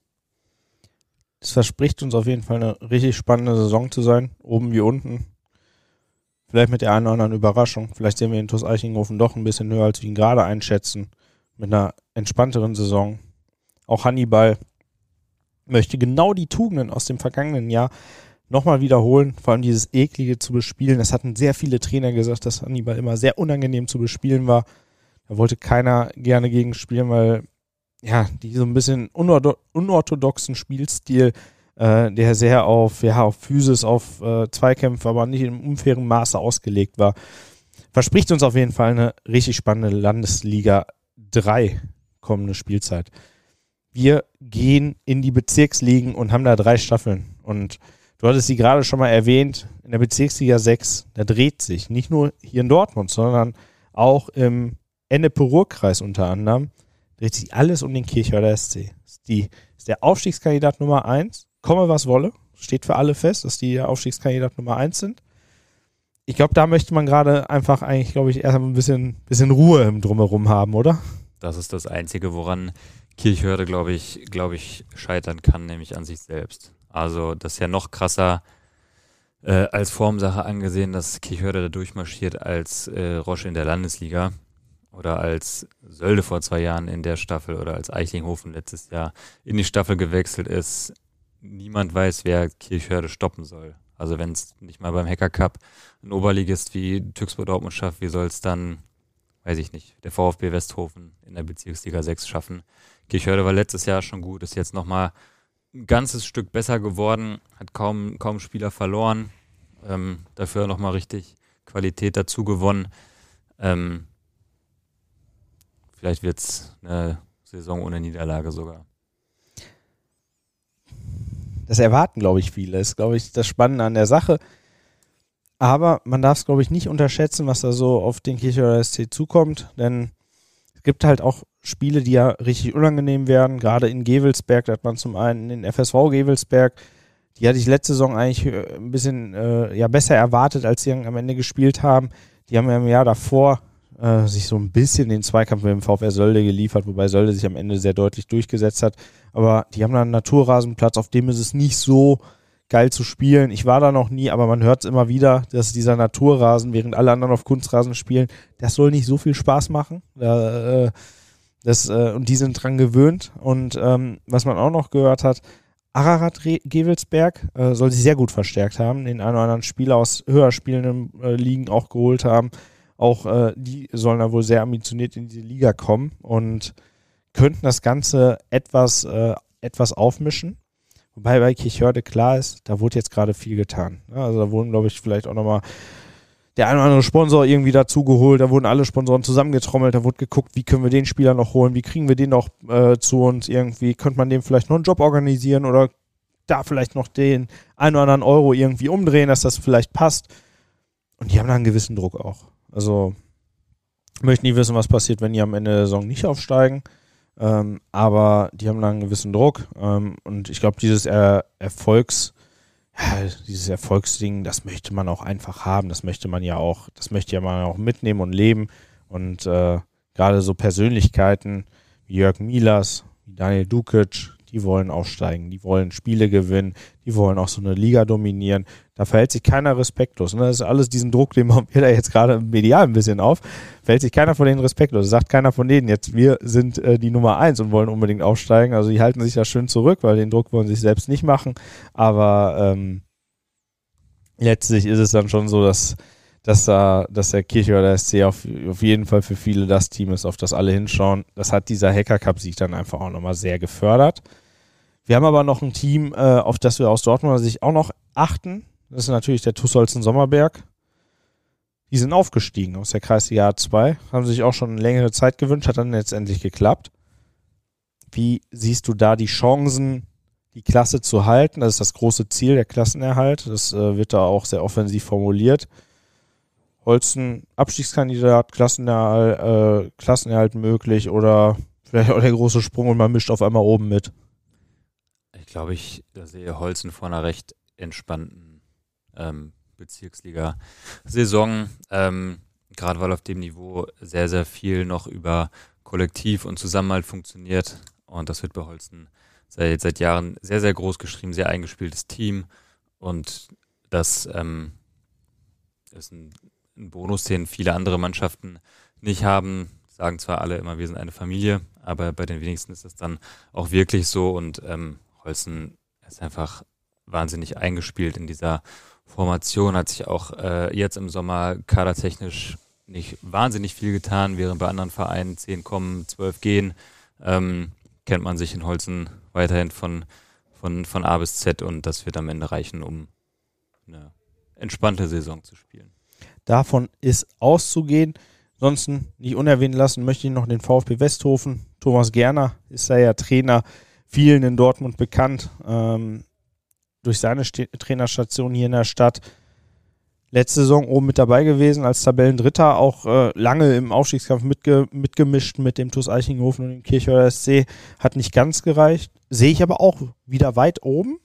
Das verspricht uns auf jeden Fall eine richtig spannende Saison zu sein, oben wie unten. Vielleicht mit der einen oder anderen Überraschung. Vielleicht sehen wir in TuS Eichenhofen doch ein bisschen höher, als wir ihn gerade einschätzen. Mit einer entspannteren Saison. Auch Hannibal möchte genau die Tugenden aus dem vergangenen Jahr nochmal wiederholen. Vor allem dieses Eklige zu bespielen. Das hatten sehr viele Trainer gesagt, dass Hannibal immer sehr unangenehm zu bespielen war. Da wollte keiner gerne gegen spielen, weil ja, die so ein bisschen unor- unorthodoxen Spielstil, äh, der sehr auf, ja, auf Physis, auf äh, Zweikämpfe, aber nicht im unfairen Maße ausgelegt war. Verspricht uns auf jeden Fall eine richtig spannende Landesliga drei kommende Spielzeit. Wir gehen in die Bezirksligen und haben da drei Staffeln. Und du hattest sie gerade schon mal erwähnt, in der Bezirksliga sechs, da dreht sich nicht nur hier in Dortmund, sondern auch im Ennepe-Ruhr-Kreis unter anderem, dreht sich alles um den Kirchhörder S C. Ist, die, ist der Aufstiegskandidat Nummer eins. Komme was wolle, steht für alle fest, dass die der Aufstiegskandidat Nummer eins sind. Ich glaube, da möchte man gerade einfach eigentlich, glaube ich, erst ein bisschen, bisschen Ruhe im Drumherum haben, oder? Das ist das Einzige, woran Kirchhörde, glaube ich, glaube ich, scheitern kann, nämlich an sich selbst. Also das ist ja noch krasser äh, als Formsache angesehen, dass Kirchhörde da durchmarschiert als äh, Roche in der Landesliga oder als Sölde vor zwei Jahren in der Staffel oder als Eichlinghofen letztes Jahr in die Staffel gewechselt ist. Niemand weiß, wer Kirchhörde stoppen soll. Also wenn es nicht mal beim Hacker Cup ein Oberligist wie Tüxburg Dortmund schafft, wie soll es dann, weiß ich nicht, der VfB Westhofen in der Bezirksliga sechs schaffen. Kirchhörde war letztes Jahr schon gut, ist jetzt nochmal ein ganzes Stück besser geworden, hat kaum, kaum Spieler verloren, ähm, dafür nochmal richtig Qualität dazu gewonnen. Ähm, vielleicht wird es eine Saison ohne Niederlage sogar. Das erwarten, glaube ich, viele. Das ist, glaube ich, das Spannende an der Sache. Aber man darf es, glaube ich, nicht unterschätzen, was da so auf den Kirchhörder S C zukommt. Denn es gibt halt auch Spiele, die ja richtig unangenehm werden. Gerade in Gevelsberg, da hat man zum einen den F S V Gevelsberg. Die hatte ich letzte Saison eigentlich ein bisschen äh, ja, besser erwartet, als sie am Ende gespielt haben. Die haben ja im Jahr davor äh, sich so ein bisschen den Zweikampf mit dem VfR Sölde geliefert, wobei Sölde sich am Ende sehr deutlich durchgesetzt hat. Aber die haben da einen Naturrasenplatz, auf dem ist es nicht so geil zu spielen. Ich war da noch nie, aber man hört es immer wieder, dass dieser Naturrasen, während alle anderen auf Kunstrasen spielen, das soll nicht so viel Spaß machen. Da, äh, das, äh, und die sind dran gewöhnt. Und ähm, was man auch noch gehört hat, Ararat Gevelsberg äh, soll sich sehr gut verstärkt haben, den einen oder anderen Spieler aus höher spielenden äh, Ligen auch geholt haben. Auch äh, die sollen da wohl sehr ambitioniert in diese Liga kommen und könnten das Ganze etwas, äh, etwas aufmischen. Wobei bei Kirchhörde klar ist, da wurde jetzt gerade viel getan. Ja, also da wurden, glaube ich, vielleicht auch nochmal der ein oder andere Sponsor irgendwie dazugeholt, da wurden alle Sponsoren zusammengetrommelt, da wurde geguckt, wie können wir den Spieler noch holen, wie kriegen wir den noch äh, zu uns irgendwie, könnte man dem vielleicht noch einen Job organisieren oder da vielleicht noch den ein oder anderen Euro irgendwie umdrehen, dass das vielleicht passt. Und die haben da einen gewissen Druck auch. Also, ich möchte nie wissen, was passiert, wenn die am Ende der Saison nicht aufsteigen, ähm, aber die haben da einen gewissen Druck ähm, und ich glaube, dieses er- Erfolgs Ja, dieses Erfolgsding, das möchte man auch einfach haben, das möchte man ja auch, das möchte ja man auch mitnehmen und leben und äh, gerade so Persönlichkeiten wie Jörg Milas, wie Daniel Dukic, die wollen aufsteigen, die wollen Spiele gewinnen, die wollen auch so eine Liga dominieren, da verhält sich keiner respektlos, ne? Das ist alles diesen Druck, den bauen wir da jetzt gerade medial ein bisschen auf, verhält sich keiner von denen respektlos, sagt keiner von denen jetzt, wir sind äh, die Nummer eins und wollen unbedingt aufsteigen, also die halten sich da schön zurück, weil den Druck wollen sie sich selbst nicht machen, aber ähm, letztlich ist es dann schon so, dass, dass, da, dass der Kirchhörder S C auf, auf jeden Fall für viele das Team ist, auf das alle hinschauen. Das hat dieser Hacker-Cup-Sieg dann einfach auch nochmal sehr gefördert. Wir haben aber noch ein Team, äh, auf das wir aus Dortmunder Sicht auch noch achten. Das ist natürlich der TuS Holzen-Sommerberg. Die sind aufgestiegen aus der Kreisliga A zwei, haben sich auch schon eine längere Zeit gewünscht, hat dann letztendlich geklappt. Wie siehst du da die Chancen, die Klasse zu halten? Das ist das große Ziel, der Klassenerhalt. Das äh, wird da auch sehr offensiv formuliert. Holzen, Abstiegskandidat, Klassenerhalt, äh, Klassenerhalt möglich oder vielleicht auch der große Sprung und man mischt auf einmal oben mit? Ich glaube, ich sehe Holzen vor einer recht entspannten ähm, Bezirksliga-Saison. Ähm, gerade weil auf dem Niveau sehr, sehr viel noch über Kollektiv und Zusammenhalt funktioniert. Und das wird bei Holzen seit, seit Jahren sehr, sehr groß geschrieben, sehr eingespieltes Team. Und das ähm, ist ein, ein Bonus, den viele andere Mannschaften nicht haben. Sagen zwar alle immer, wir sind eine Familie, aber bei den wenigsten ist das dann auch wirklich so. Und ähm, Holzen ist einfach wahnsinnig eingespielt in dieser Formation, hat sich auch äh, jetzt im Sommer kadertechnisch nicht wahnsinnig viel getan, während bei anderen Vereinen zehn kommen, zwölf gehen, ähm, kennt man sich in Holzen weiterhin von, von, von A bis Z und das wird am Ende reichen, um eine entspannte Saison zu spielen. Davon ist auszugehen. Ansonsten nicht unerwähnt lassen möchte ich noch den VfB Westhofen. Thomas Gerner ist da ja Trainer, vielen in Dortmund bekannt, ähm, durch seine St- Trainerstation hier in der Stadt. Letzte Saison oben mit dabei gewesen, als Tabellendritter, auch äh, lange im Aufstiegskampf mitge- mitgemischt mit dem TuS Eichinhofen und dem Kirchhörder S C. Hat nicht ganz gereicht. Sehe ich aber auch wieder weit oben.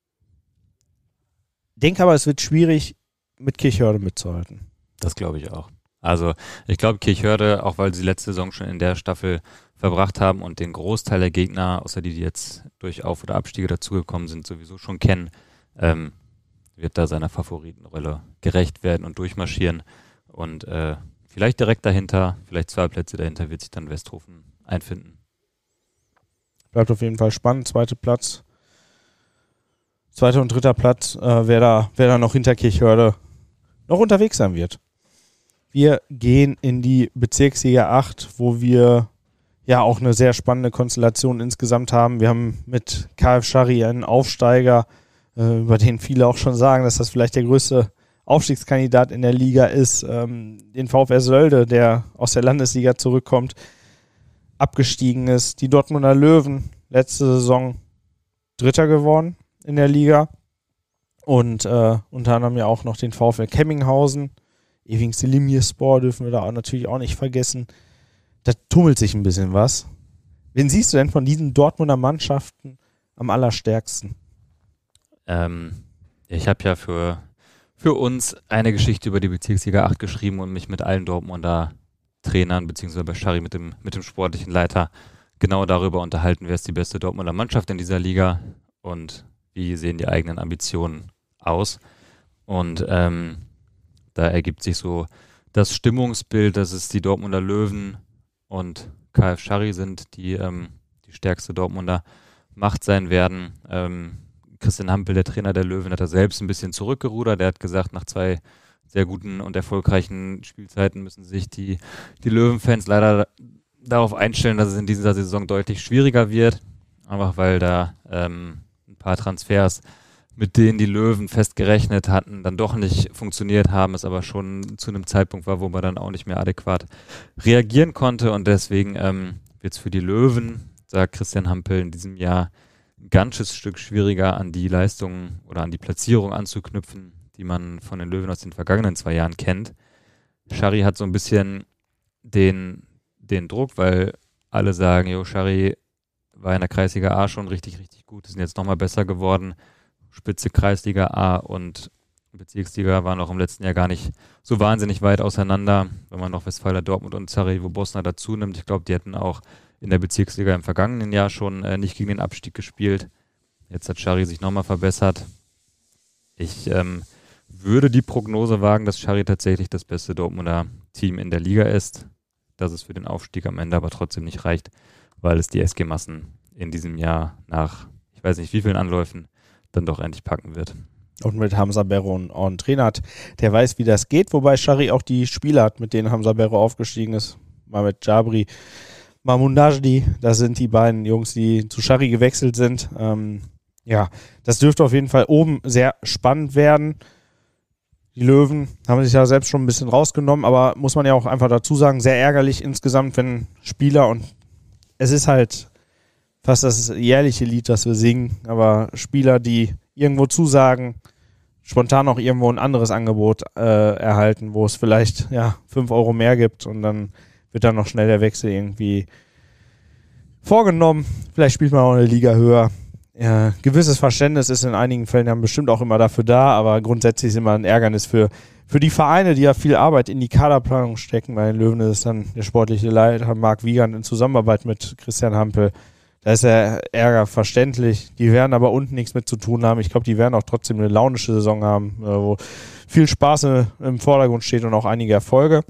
Denke aber, es wird schwierig, mit Kirchhörde mitzuhalten. Das glaube ich auch. Also ich glaube, Kirchhörde, auch weil sie letzte Saison schon in der Staffel verbracht haben und den Großteil der Gegner, außer die, die jetzt durch Auf- oder Abstiege dazugekommen sind, sowieso schon kennen, ähm, wird da seiner Favoritenrolle gerecht werden und durchmarschieren. Und äh, vielleicht direkt dahinter, vielleicht zwei Plätze dahinter, wird sich dann Westhofen einfinden. Bleibt auf jeden Fall spannend. Zweiter Platz. Zweiter und dritter Platz, äh, wer da, wer da noch hinter Kirchhörde noch unterwegs sein wird. Wir gehen in die Bezirksliga acht, wo wir ja auch eine sehr spannende Konstellation insgesamt haben. Wir haben mit K F Schari einen Aufsteiger, äh, über den viele auch schon sagen, dass das vielleicht der größte Aufstiegskandidat in der Liga ist. Ähm, den VfR Sölde, der aus der Landesliga zurückkommt, abgestiegen ist. Die Dortmunder Löwen, letzte Saison Dritter geworden in der Liga. Und äh, unter anderem ja auch noch den VfL Kemminghausen. Eving Selimierspor dürfen wir da auch natürlich auch nicht vergessen. Da tummelt sich ein bisschen was. Wen siehst du denn von diesen Dortmunder Mannschaften am allerstärksten? Ähm, ich habe ja für, für uns eine Geschichte über die Bezirksliga acht geschrieben und mich mit allen Dortmunder Trainern, beziehungsweise bei Schari mit dem, mit dem sportlichen Leiter, genau darüber unterhalten, wer ist die beste Dortmunder Mannschaft in dieser Liga und wie sehen die eigenen Ambitionen aus. Und ähm, da ergibt sich so das Stimmungsbild, dass es die Dortmunder Löwen und K F Schari sind, die ähm, die stärkste Dortmunder Macht sein werden. Ähm, Christian Hampel, der Trainer der Löwen, hat da selbst ein bisschen zurückgerudert. Der hat gesagt, nach zwei sehr guten und erfolgreichen Spielzeiten müssen sich die, die Löwen-Fans leider darauf einstellen, dass es in dieser Saison deutlich schwieriger wird. Einfach weil da ähm, ein paar Transfers, mit denen die Löwen fest gerechnet hatten, dann doch nicht funktioniert haben, es aber schon zu einem Zeitpunkt war, wo man dann auch nicht mehr adäquat reagieren konnte. Und deswegen ähm, wird es für die Löwen, sagt Christian Hampel, in diesem Jahr ein ganzes Stück schwieriger, an die Leistungen oder an die Platzierung anzuknüpfen, die man von den Löwen aus den vergangenen zwei Jahren kennt. Schari hat so ein bisschen den, den Druck, weil alle sagen, jo, Schari war in der Kreisliga A schon richtig, richtig gut, die sind jetzt nochmal besser geworden. Spitze Kreisliga A und Bezirksliga waren auch im letzten Jahr gar nicht so wahnsinnig weit auseinander, wenn man noch Westfalia Dortmund und Sarajevo Bosna dazu nimmt. Ich glaube, die hätten auch in der Bezirksliga im vergangenen Jahr schon äh, nicht gegen den Abstieg gespielt. Jetzt hat Schari sich nochmal verbessert. Ich ähm, würde die Prognose wagen, dass Schari tatsächlich das beste Dortmunder Team in der Liga ist, dass es für den Aufstieg am Ende aber trotzdem nicht reicht, weil es die S G Massen in diesem Jahr nach, ich weiß nicht wie vielen Anläufen, dann doch endlich packen wird. Und mit Hamza Berro auch einen Trainer hat, der weiß, wie das geht, wobei Schari auch die Spieler hat, mit denen Hamza Berro aufgestiegen ist. Mehmet Jabri, Mamoun Najdi, das sind die beiden Jungs, die zu Schari gewechselt sind. Ähm, ja, das dürfte auf jeden Fall oben sehr spannend werden. Die Löwen haben sich ja selbst schon ein bisschen rausgenommen, aber muss man ja auch einfach dazu sagen, sehr ärgerlich insgesamt, wenn Spieler, und es ist halt fast das jährliche Lied, das wir singen, aber Spieler, die irgendwo zusagen, spontan auch irgendwo ein anderes Angebot äh, erhalten, wo es vielleicht ja fünf Euro mehr gibt und dann wird dann noch schnell der Wechsel irgendwie vorgenommen. Vielleicht spielt man auch eine Liga höher. Ja, gewisses Verständnis ist in einigen Fällen ja bestimmt auch immer dafür da, aber grundsätzlich ist immer ein Ärgernis für, für die Vereine, die ja viel Arbeit in die Kaderplanung stecken. Bei den Löwen ist es dann der sportliche Leiter Marc Wiegand in Zusammenarbeit mit Christian Hampel. Da ist der Ärger verständlich. Die werden aber unten nichts mit zu tun haben. Ich glaube, die werden auch trotzdem eine launische Saison haben, wo viel Spaß im Vordergrund steht und auch einige Erfolge.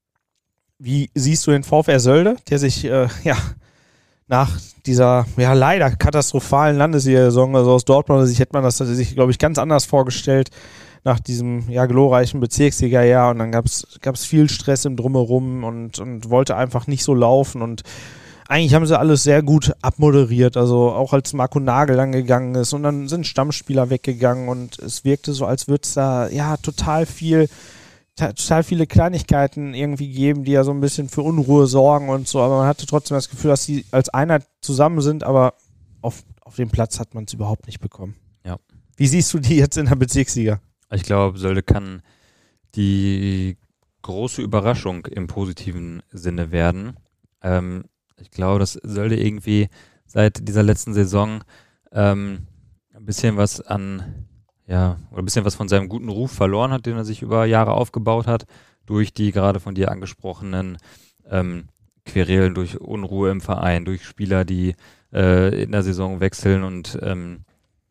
Wie siehst du den VfR Sölde, der sich äh, ja nach dieser ja leider katastrophalen Landesliga-Saison, also aus Dortmunder Sicht hätte man das sich, glaube ich, ganz anders vorgestellt nach diesem ja glorreichen Bezirksliga-Jahr, und dann gab es viel Stress im Drumherum und, und wollte einfach nicht so laufen, und eigentlich haben sie alles sehr gut abmoderiert, also auch als Marco Nagel dann gegangen ist und dann sind Stammspieler weggegangen und es wirkte so, als würde es da ja total viel, total viele Kleinigkeiten irgendwie geben, die ja so ein bisschen für Unruhe sorgen und so, aber man hatte trotzdem das Gefühl, dass sie als Einheit zusammen sind, aber auf, auf dem Platz hat man es überhaupt nicht bekommen. Ja. Wie siehst du die jetzt in der Bezirksliga? Ich glaube, Sölde kann die große Überraschung im positiven Sinne werden. Ähm, Ich glaube, dass Sölde irgendwie seit dieser letzten Saison ähm, ein bisschen was an, ja, oder ein bisschen was von seinem guten Ruf verloren hat, den er sich über Jahre aufgebaut hat, durch die gerade von dir angesprochenen ähm, Querelen, durch Unruhe im Verein, durch Spieler, die äh, in der Saison wechseln und ähm,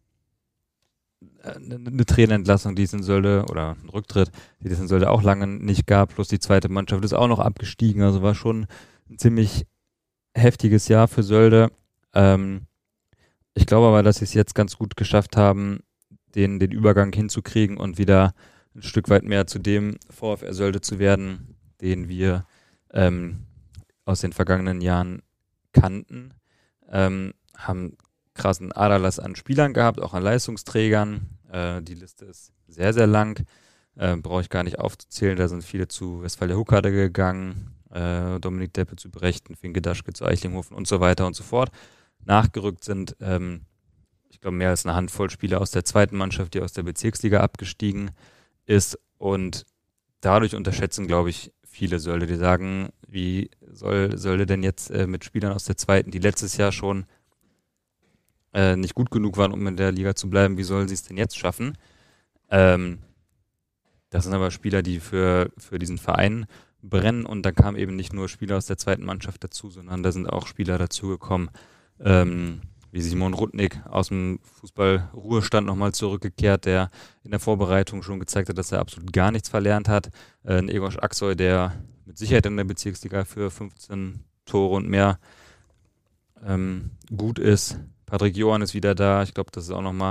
eine Trainerentlassung, die es in Sölde, oder ein Rücktritt, die es in Sölde auch lange nicht gab, plus die zweite Mannschaft ist auch noch abgestiegen, also war schon ein ziemlich heftiges Jahr für Sölde. Ähm, ich glaube aber, dass sie es jetzt ganz gut geschafft haben, den, den Übergang hinzukriegen und wieder ein Stück weit mehr zu dem VfR Sölde zu werden, den wir ähm, aus den vergangenen Jahren kannten. Ähm, haben krassen Aderlass an Spielern gehabt, auch an Leistungsträgern. Äh, die Liste ist sehr, sehr lang. Äh, brauche ich gar nicht aufzuzählen. Da sind viele zu Westfalia Huckade gegangen. Äh, Dominik Deppe zu Brechten, Finke Daschke zu Eichlinghofen und so weiter und so fort. Nachgerückt sind, ähm, ich glaube, mehr als eine Handvoll Spieler aus der zweiten Mannschaft, die aus der Bezirksliga abgestiegen ist. Und dadurch unterschätzen, glaube ich, viele Sölde. Die sagen, wie soll Sölde denn jetzt äh, mit Spielern aus der zweiten, die letztes Jahr schon äh, nicht gut genug waren, um in der Liga zu bleiben, wie sollen sie es denn jetzt schaffen? Ähm, das sind aber Spieler, die für, für diesen Verein brennen, und da kamen eben nicht nur Spieler aus der zweiten Mannschaft dazu, sondern da sind auch Spieler dazugekommen, ähm, wie Simon Rudnick aus dem Fußball-Ruhestand nochmal zurückgekehrt, der in der Vorbereitung schon gezeigt hat, dass er absolut gar nichts verlernt hat. Äh, ein Egosch Aksoy, der mit Sicherheit in der Bezirksliga für fünfzehn Tore und mehr ähm, gut ist. Patrick Johann ist wieder da. Ich glaube, das ist auch nochmal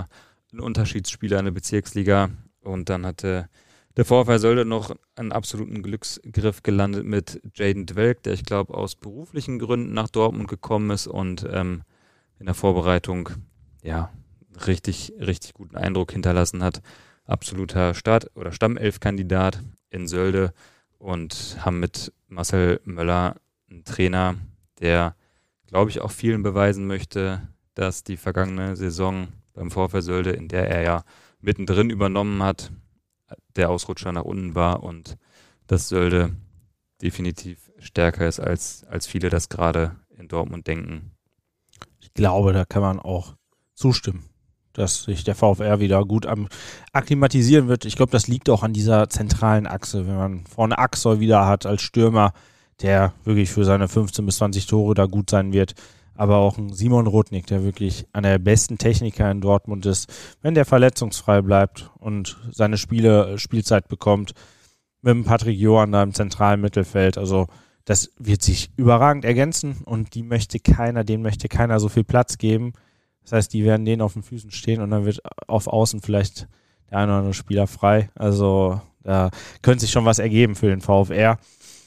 ein Unterschiedsspieler in der Bezirksliga. Und dann hatte der VfR Sölde noch einen absoluten Glücksgriff gelandet mit Jaden Dwelk, der ich glaube aus beruflichen Gründen nach Dortmund gekommen ist und ähm, in der Vorbereitung ja richtig, richtig guten Eindruck hinterlassen hat. Absoluter Start- oder Stammelf-Kandidat in Sölde und haben mit Marcel Möller einen Trainer, der, glaube ich, auch vielen beweisen möchte, dass die vergangene Saison beim VfR Sölde, in der er ja mittendrin übernommen hat, der Ausrutscher nach unten war und dass Sölde definitiv stärker ist, als, als viele das gerade in Dortmund denken. Ich glaube, da kann man auch zustimmen, dass sich der VfR wieder gut am akklimatisieren wird. Ich glaube, das liegt auch an dieser zentralen Achse, wenn man vorne Axel wieder hat als Stürmer, der wirklich für seine fünfzehn bis zwanzig Tore da gut sein wird, aber auch ein Simon Rudnick, der wirklich einer der besten Techniker in Dortmund ist, wenn der verletzungsfrei bleibt und seine Spiele Spielzeit bekommt, mit dem Patrick Johann da im zentralen Mittelfeld. Also das wird sich überragend ergänzen und die möchte keiner, denen möchte keiner so viel Platz geben. Das heißt, die werden denen auf den Füßen stehen und dann wird auf Außen vielleicht der eine oder andere Spieler frei. Also da könnte sich schon was ergeben für den VfR.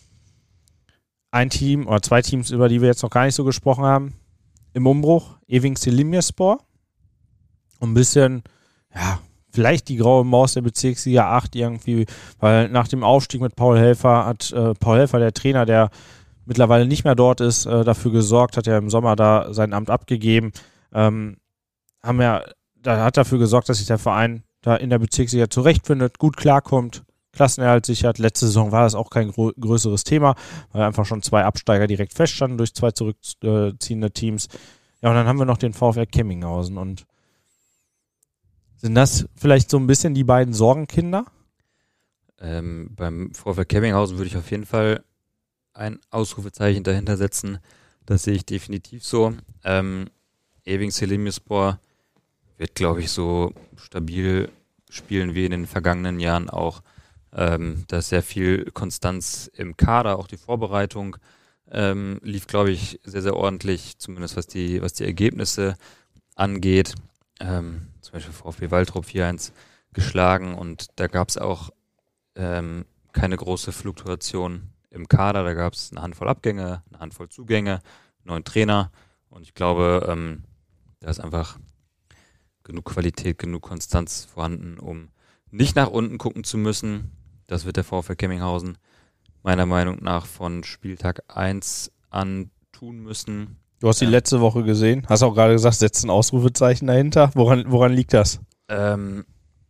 Ein Team oder zwei Teams, über die wir jetzt noch gar nicht so gesprochen haben, im Umbruch, Eving Selimyaspor. Ein bisschen, ja, vielleicht die graue Maus der Bezirksliga acht irgendwie, weil nach dem Aufstieg mit Paul Helfer hat äh, Paul Helfer, der Trainer, der mittlerweile nicht mehr dort ist, äh, dafür gesorgt, hat er im Sommer da sein Amt abgegeben, ähm, haben ja, da hat dafür gesorgt, dass sich der Verein da in der Bezirksliga zurechtfindet, gut klarkommt, Klassenerhalt sichert. Letzte Saison war das auch kein gro- größeres Thema, weil einfach schon zwei Absteiger direkt feststanden durch zwei zurückziehende Teams. Ja, und dann haben wir noch den VfR Kemminghausen. Und sind das vielleicht so ein bisschen die beiden Sorgenkinder? Ähm, beim VfR Kemminghausen würde ich auf jeden Fall ein Ausrufezeichen dahinter setzen. Das sehe ich definitiv so. Ähm, Eving Selimyaspor wird, glaube ich, so stabil spielen wie in den vergangenen Jahren auch. Ähm, da ist sehr viel Konstanz im Kader, auch die Vorbereitung ähm, lief, glaube ich, sehr, sehr ordentlich, zumindest was die, was die Ergebnisse angeht. Ähm, zum Beispiel VfB Waltrop vier eins geschlagen und da gab es auch ähm, keine große Fluktuation im Kader. Da gab es eine Handvoll Abgänge, eine Handvoll Zugänge, einen neuen Trainer und ich glaube, ähm, da ist einfach genug Qualität, genug Konstanz vorhanden, um nicht nach unten gucken zu müssen. Das wird der VfR Kemminghausen meiner Meinung nach von Spieltag eins an tun müssen. Du hast die ähm, letzte Woche gesehen, hast auch gerade gesagt, setzt ein Ausrufezeichen dahinter. Woran, woran liegt das? Ähm,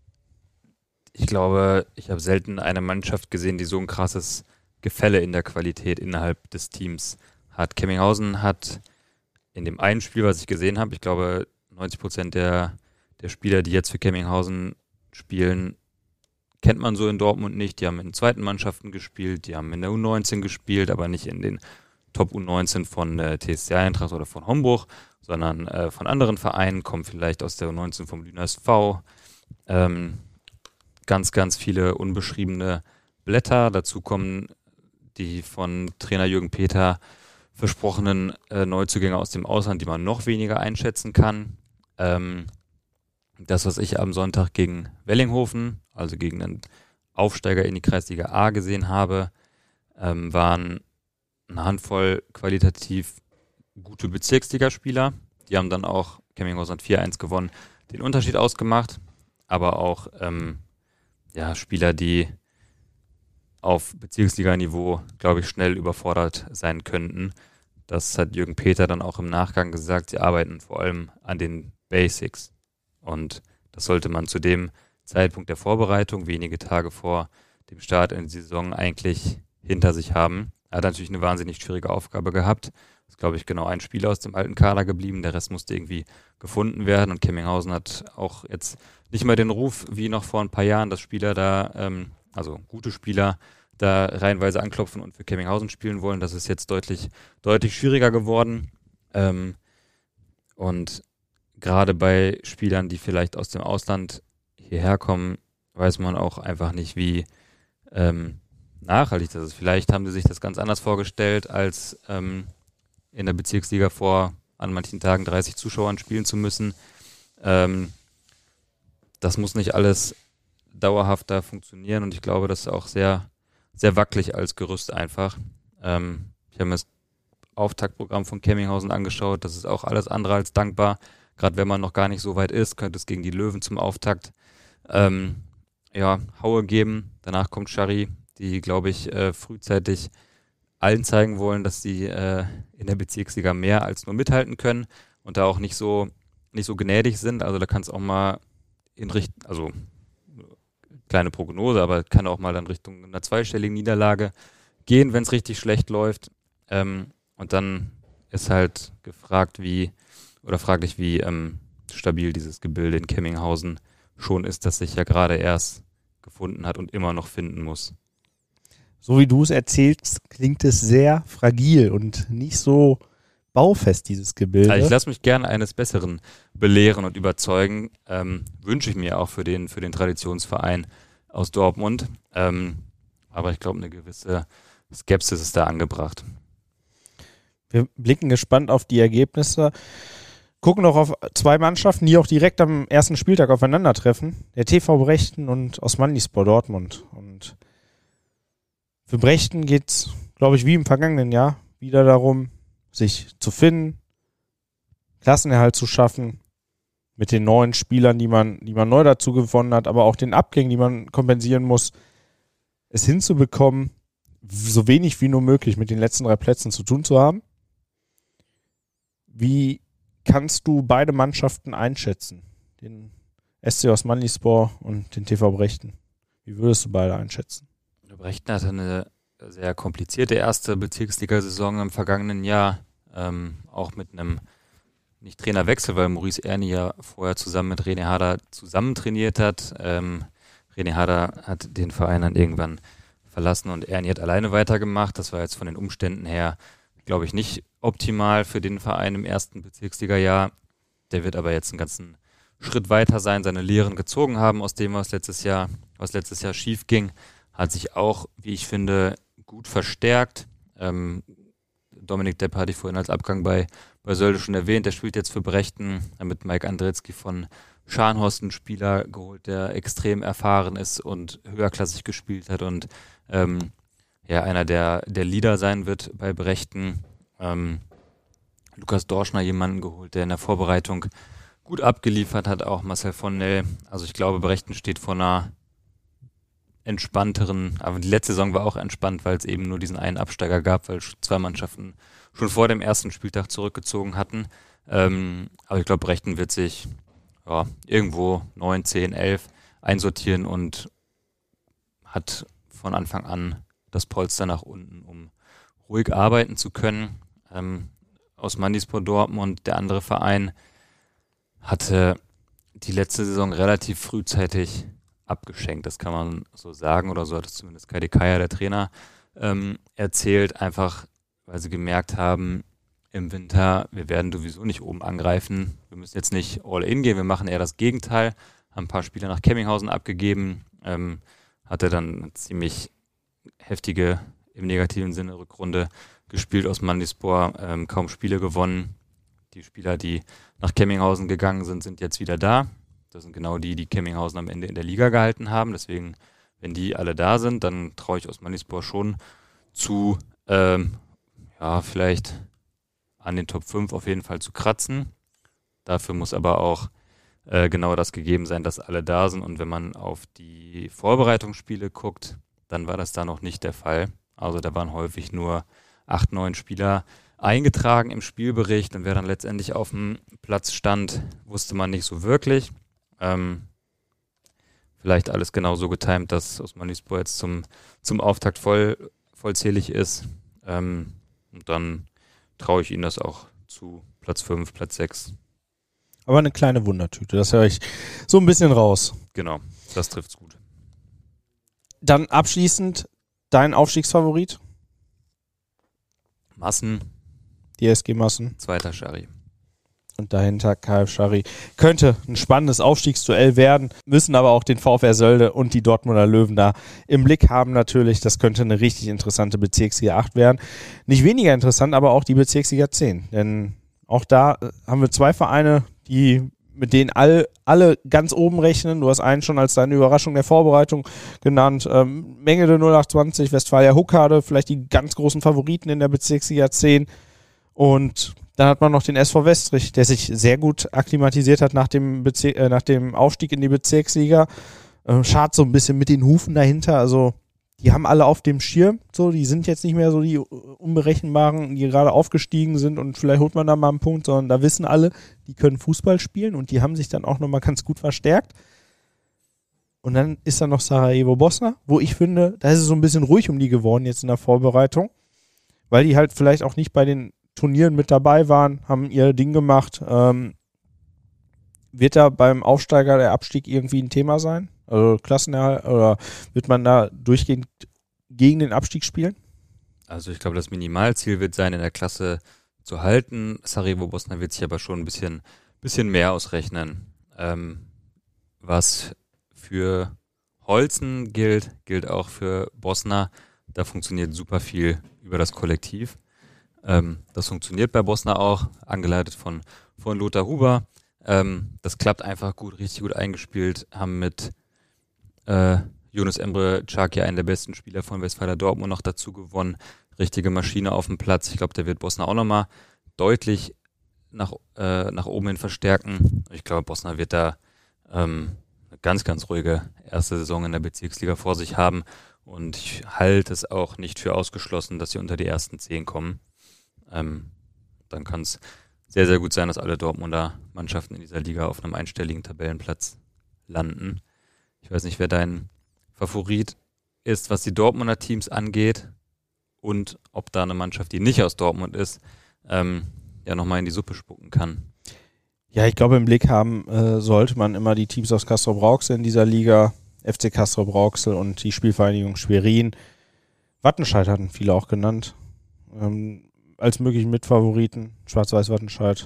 ich glaube, ich habe selten eine Mannschaft gesehen, die so ein krasses Gefälle in der Qualität innerhalb des Teams hat. Kemminghausen hat in dem einen Spiel, was ich gesehen habe, ich glaube, neunzig Prozent der, der Spieler, die jetzt für Kemminghausen spielen, kennt man so in Dortmund nicht. Die haben in zweiten Mannschaften gespielt, die haben in der U neunzehn gespielt, aber nicht in den Top U neunzehn von äh, T S C Eintracht oder von Hombruch, sondern äh, von anderen Vereinen, kommen vielleicht aus der U neunzehn vom Lüner S V. Ähm, ganz, ganz viele unbeschriebene Blätter. Dazu kommen die von Trainer Jürgen Peter versprochenen äh, Neuzugänge aus dem Ausland, die man noch weniger einschätzen kann. Ähm, das, was ich am Sonntag gegen Wellinghofen, also gegen einen Aufsteiger in die Kreisliga A gesehen habe, ähm, waren eine Handvoll qualitativ gute Bezirksligaspieler. Die haben dann auch, Kemminghausen hat vier eins gewonnen, den Unterschied ausgemacht, aber auch ähm, ja, Spieler, die auf Bezirksliganiveau, glaube ich, schnell überfordert sein könnten. Das hat Jürgen Peter dann auch im Nachgang gesagt, sie arbeiten vor allem an den Basics. Und das sollte man zu dem Zeitpunkt der Vorbereitung, wenige Tage vor dem Start in die Saison, eigentlich hinter sich haben. Er hat natürlich eine wahnsinnig schwierige Aufgabe gehabt. Es ist, glaube ich, genau ein Spieler aus dem alten Kader geblieben. Der Rest musste irgendwie gefunden werden. Und Kemminghausen hat auch jetzt nicht mehr den Ruf wie noch vor ein paar Jahren, dass Spieler da, ähm, also gute Spieler, da reihenweise anklopfen und für Kemminghausen spielen wollen. Das ist jetzt deutlich, deutlich schwieriger geworden. Ähm, und gerade bei Spielern, die vielleicht aus dem Ausland hierher kommen, weiß man auch einfach nicht, wie ähm, nachhaltig das ist. Vielleicht haben sie sich das ganz anders vorgestellt, als ähm, in der Bezirksliga vor an manchen Tagen dreißig Zuschauern spielen zu müssen. Ähm, das muss nicht alles dauerhaft da funktionieren und ich glaube, das ist auch sehr, sehr wackelig als Gerüst einfach. Ähm, ich habe mir das Auftaktprogramm von Kemminghausen angeschaut, das ist auch alles andere als dankbar. Gerade wenn man noch gar nicht so weit ist, könnte es gegen die Löwen zum Auftakt ähm, ja, Haue geben. Danach kommt Schari, die, glaube ich, äh, frühzeitig allen zeigen wollen, dass sie äh, in der Bezirksliga mehr als nur mithalten können und da auch nicht so, nicht so gnädig sind. Also da kann es auch mal in Richtung, also kleine Prognose, aber kann auch mal dann Richtung einer zweistelligen Niederlage gehen, wenn es richtig schlecht läuft. Ähm, und dann ist halt gefragt, wie, oder fraglich, wie ähm, stabil dieses Gebilde in Kemminghausen schon ist, das sich ja gerade erst gefunden hat und immer noch finden muss. So wie du es erzählst, klingt es sehr fragil und nicht so baufest, dieses Gebilde. Also ich lasse mich gerne eines Besseren belehren und überzeugen. Ähm, wünsche ich mir auch für den, für den Traditionsverein aus Dortmund. Ähm, aber ich glaube, eine gewisse Skepsis ist da angebracht. Wir blicken gespannt auf die Ergebnisse. Gucken noch auf zwei Mannschaften, die auch direkt am ersten Spieltag aufeinandertreffen. Der T V Brechten und Osmanlispor Dortmund. Und für Brechten geht es, glaube ich, wie im vergangenen Jahr wieder darum, sich zu finden, Klassenerhalt zu schaffen, mit den neuen Spielern, die man, die man neu dazu gewonnen hat, aber auch den Abgängen, die man kompensieren muss, es hinzubekommen, so wenig wie nur möglich mit den letzten drei Plätzen zu tun zu haben. Wie kannst du beide Mannschaften einschätzen? Den S C Osmanlispor und den T V Brechten. Wie würdest du beide einschätzen? Brechten hatte eine sehr komplizierte erste Bezirksliga-Saison im vergangenen Jahr, ähm, auch mit einem nicht Trainerwechsel, weil Maurice Erni ja vorher zusammen mit René Hader zusammen trainiert hat. Ähm, René Hader hat den Verein dann irgendwann verlassen und Erni hat alleine weitergemacht. Das war jetzt von den Umständen her, glaube ich, nicht optimal für den Verein im ersten Bezirksliga-Jahr. Der wird aber jetzt einen ganzen Schritt weiter sein, seine Lehren gezogen haben aus dem, was letztes Jahr, was letztes Jahr schief ging. Hat sich auch, wie ich finde, gut verstärkt. Ähm, Dominik Depp hatte ich vorhin als Abgang bei, bei Sölde schon erwähnt. Der spielt jetzt für Brechten, mit Mike Andretzky von Scharnhorst einen Spieler geholt, der extrem erfahren ist und höherklassig gespielt hat und ähm, ja, einer der, der Leader sein wird bei Brechten. Ähm, Lukas Dorschner jemanden geholt, der in der Vorbereitung gut abgeliefert hat, auch Marcel von Nell. Also ich glaube, Brechten steht vor einer entspannteren, aber die letzte Saison war auch entspannt, weil es eben nur diesen einen Absteiger gab, weil zwei Mannschaften schon vor dem ersten Spieltag zurückgezogen hatten. Ähm, aber ich glaube, Brechten wird sich ja, irgendwo neun, zehn, elf einsortieren und hat von Anfang an das Polster nach unten, um ruhig arbeiten zu können. Ähm, Osmanlispor Dortmund, der andere Verein, hatte die letzte Saison relativ frühzeitig abgeschenkt, das kann man so sagen, oder so hat es zumindest Kai de Kaya, der Trainer, ähm, erzählt, einfach weil sie gemerkt haben, im Winter, wir werden sowieso nicht oben angreifen, wir müssen jetzt nicht all in gehen, wir machen eher das Gegenteil, haben ein paar Spieler nach Kemminghausen abgegeben, ähm, hatte dann eine ziemlich heftige, im negativen Sinne, Rückrunde gespielt, Osmanlispor, ähm, kaum Spiele gewonnen. Die Spieler, die nach Kemminghausen gegangen sind, sind jetzt wieder da. Das sind genau die, die Kemminghausen am Ende in der Liga gehalten haben. Deswegen, wenn die alle da sind, dann traue ich Osmanlispor schon zu, ähm, ja, vielleicht an den Top fünf auf jeden Fall zu kratzen. Dafür muss aber auch äh, genau das gegeben sein, dass alle da sind. Und wenn man auf die Vorbereitungsspiele guckt, dann war das da noch nicht der Fall. Also da waren häufig nur acht, neun Spieler eingetragen im Spielbericht. Und wer dann letztendlich auf dem Platz stand, wusste man nicht so wirklich. Ähm, vielleicht alles genau so getimt, dass Osmanlispor jetzt zum, zum Auftakt voll, vollzählig ist. Ähm, und dann traue ich ihnen das auch zu Platz fünf, Platz sechs. Aber eine kleine Wundertüte, das höre ich so ein bisschen raus. Genau, das trifft's gut. Dann abschließend dein Aufstiegsfavorit? Massen. Die S G Massen. Zweiter Schari. Und dahinter K F Schari. Könnte ein spannendes Aufstiegsduell werden, müssen aber auch den VfR Sölde und die Dortmunder Löwen da im Blick haben natürlich. Das könnte eine richtig interessante Bezirksliga acht werden. Nicht weniger interessant, aber auch die Bezirksliga zehn. Denn auch da haben wir zwei Vereine, die mit denen all, alle ganz oben rechnen. Du hast einen schon als deine Überraschung der Vorbereitung genannt. Ähm, Mengede null acht zwanzig, Westfalia Huckade, vielleicht die ganz großen Favoriten in der Bezirksliga zehn. Und dann hat man noch den S V Westrich, der sich sehr gut akklimatisiert hat nach dem, Bezir- äh, nach dem Aufstieg in die Bezirksliga. Äh, schart so ein bisschen mit den Hufen dahinter. Also die haben alle auf dem Schirm. So, die sind jetzt nicht mehr so die Unberechenbaren, die gerade aufgestiegen sind und vielleicht holt man da mal einen Punkt, sondern da wissen alle, die können Fußball spielen und die haben sich dann auch nochmal ganz gut verstärkt. Und dann ist da noch Sarajevo Bosna, wo ich finde, da ist es so ein bisschen ruhig um die geworden jetzt in der Vorbereitung, weil die halt vielleicht auch nicht bei den Turnieren mit dabei waren, haben ihr Ding gemacht. Ähm, wird da beim Aufsteiger der Abstieg irgendwie ein Thema sein? Also Klassenerhalt, oder wird man da durchgehend gegen den Abstieg spielen? Also ich glaube, das Minimalziel wird sein, in der Klasse zu halten. Sarajevo Bosna wird sich aber schon ein bisschen, bisschen mehr ausrechnen. Ähm, was für Holzen gilt, gilt auch für Bosna. Da funktioniert super viel über das Kollektiv. Ähm, das funktioniert bei Bosna auch, angeleitet von, von Lothar Huber. Ähm, das klappt einfach gut, richtig gut eingespielt, haben mit äh, Yunus Emre Çaki einen der besten Spieler von Westfalia Dortmund noch dazu gewonnen. Richtige Maschine auf dem Platz. Ich glaube, der wird Bosna auch nochmal deutlich nach, äh, nach oben hin verstärken. Ich glaube, Bosna wird da ähm, eine ganz, ganz ruhige erste Saison in der Bezirksliga vor sich haben. Und ich halte es auch nicht für ausgeschlossen, dass sie unter die ersten zehn kommen. Ähm, dann kann es sehr, sehr gut sein, dass alle Dortmunder Mannschaften in dieser Liga auf einem einstelligen Tabellenplatz landen. Ich weiß nicht, wer dein Favorit ist, was die Dortmunder Teams angeht und ob da eine Mannschaft, die nicht aus Dortmund ist, ähm, ja nochmal in die Suppe spucken kann. Ja, ich glaube, im Blick haben äh, sollte man immer die Teams aus Castrop-Rauxel in dieser Liga, F C Castrop-Rauxel und die Spielvereinigung Schwerin. Wattenscheid hatten viele auch genannt. Ähm, als möglichen Mitfavoriten, Schwarz-Weiß-Wattenscheid.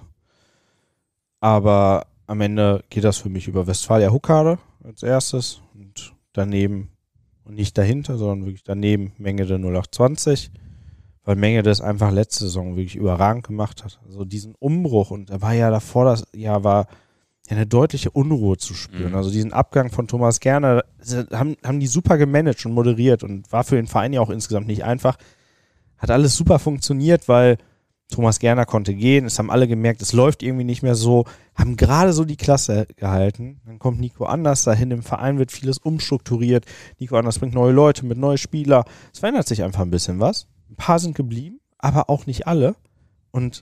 Aber am Ende geht das für mich über Westfalia Huckade als erstes und daneben, und nicht dahinter, sondern wirklich daneben Mengede null acht zwanzig, weil Mengede das einfach letzte Saison wirklich überragend gemacht hat. Also diesen Umbruch, und da war ja davor, das Jahr war ja eine deutliche Unruhe zu spüren. Mhm. Also diesen Abgang von Thomas Gerner haben, haben die super gemanagt und moderiert und war für den Verein ja auch insgesamt nicht einfach. Hat alles super funktioniert, weil Thomas Gerner konnte gehen. Es haben alle gemerkt, es läuft irgendwie nicht mehr so. Haben gerade so die Klasse gehalten. Dann kommt Nico Anders dahin. Im Verein wird vieles umstrukturiert. Nico Anders bringt neue Leute mit neue Spieler. Es verändert sich einfach ein bisschen was. Ein paar sind geblieben, aber auch nicht alle. Und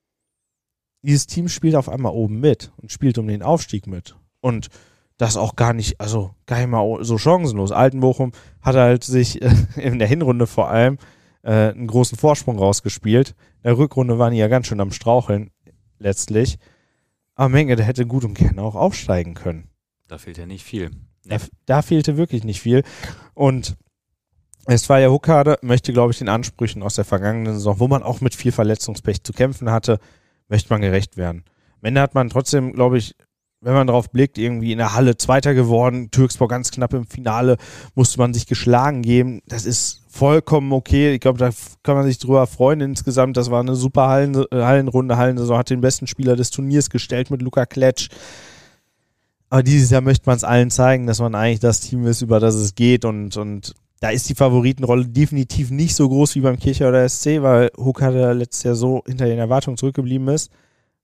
dieses Team spielt auf einmal oben mit und spielt um den Aufstieg mit. Und das auch gar nicht, also gar nicht mal so chancenlos. Altenbochum hat halt sich äh, in der Hinrunde vor allem äh, einen großen Vorsprung rausgespielt. In der Rückrunde waren die ja ganz schön am Straucheln letztlich. Aber Mengede hätte gut und gerne auch aufsteigen können. Da fehlt ja nicht viel. Da, da fehlte wirklich nicht viel. Und Westfalia Huckade möchte, glaube ich, den Ansprüchen aus der vergangenen Saison, wo man auch mit viel Verletzungspech zu kämpfen hatte, möchte man gerecht werden. Am Ende hat man trotzdem, glaube ich, wenn man drauf blickt, irgendwie in der Halle Zweiter geworden, Türkspor ganz knapp im Finale, musste man sich geschlagen geben. Das ist vollkommen okay. Ich glaube, da kann man sich drüber freuen insgesamt. Das war eine super Hallen, Hallenrunde. Hallensaison hat den besten Spieler des Turniers gestellt mit Luka Kletsch. Aber dieses Jahr möchte man es allen zeigen, dass man eigentlich das Team ist, über das es geht. Und, und da ist die Favoritenrolle definitiv nicht so groß wie beim Kircher oder S C, weil Huckade letztes Jahr so hinter den Erwartungen zurückgeblieben ist.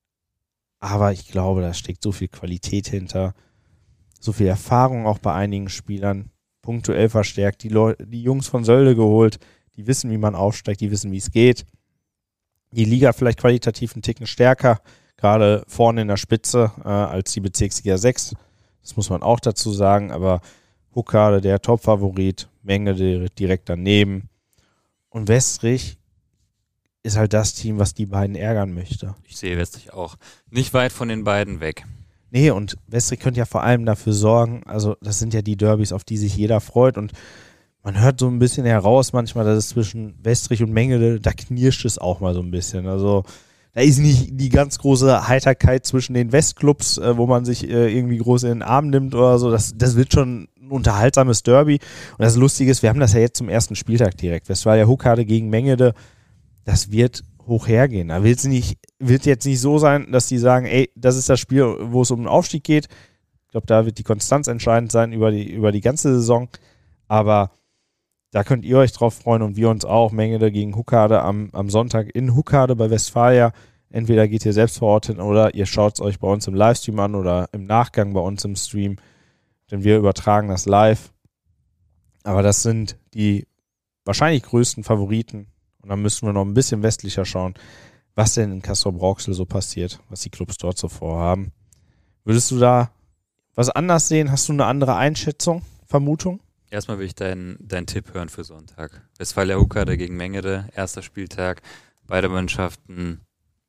Aber ich glaube, da steckt so viel Qualität hinter, so viel Erfahrung auch bei einigen Spielern, punktuell verstärkt, die, Leu- die Jungs von Sölde geholt, die wissen, wie man aufsteigt, die wissen, wie es geht. Die Liga vielleicht qualitativ einen Ticken stärker, gerade vorne in der Spitze äh, als die Bezirksliga sechs. Das muss man auch dazu sagen, aber Huckade der Top-Favorit, Mengede direkt daneben. Und Westrich ist halt das Team, was die beiden ärgern möchte. Ich sehe Westrich auch nicht weit von den beiden weg. Nee, und Westrich könnte ja vor allem dafür sorgen, also das sind ja die Derbys, auf die sich jeder freut, und man hört so ein bisschen heraus manchmal, dass es zwischen Westrich und Mengede, da knirscht es auch mal so ein bisschen. Also da ist nicht die ganz große Heiterkeit zwischen den Westclubs, äh, wo man sich äh, irgendwie groß in den Arm nimmt oder so. Das, das wird schon ein unterhaltsames Derby. Und das Lustige ist, wir haben das ja jetzt zum ersten Spieltag direkt. Westfalia Huckade gegen Mengede. Das wird hoch hergehen. Da wird es nicht, wird jetzt nicht so sein, dass die sagen, ey, das ist das Spiel, wo es um den Aufstieg geht. Ich glaube, da wird die Konstanz entscheidend sein über die, über die ganze Saison. Aber da könnt ihr euch drauf freuen und wir uns auch. Mengede gegen Huckade am, am Sonntag in Huckade bei Westfalia. Entweder geht ihr selbst vor Ort hin oder ihr schaut es euch bei uns im Livestream an oder im Nachgang bei uns im Stream. Denn wir übertragen das live. Aber das sind die wahrscheinlich größten Favoriten. Und dann müssen wir noch ein bisschen westlicher schauen, was denn in Castrop-Rauxel so passiert, was die Clubs dort so vorhaben. Würdest du da was anders sehen? Hast du eine andere Einschätzung, Vermutung? Erstmal will ich deinen dein Tipp hören für Sonntag. Westfalia Huckade gegen Mengede, erster Spieltag. Beide Mannschaften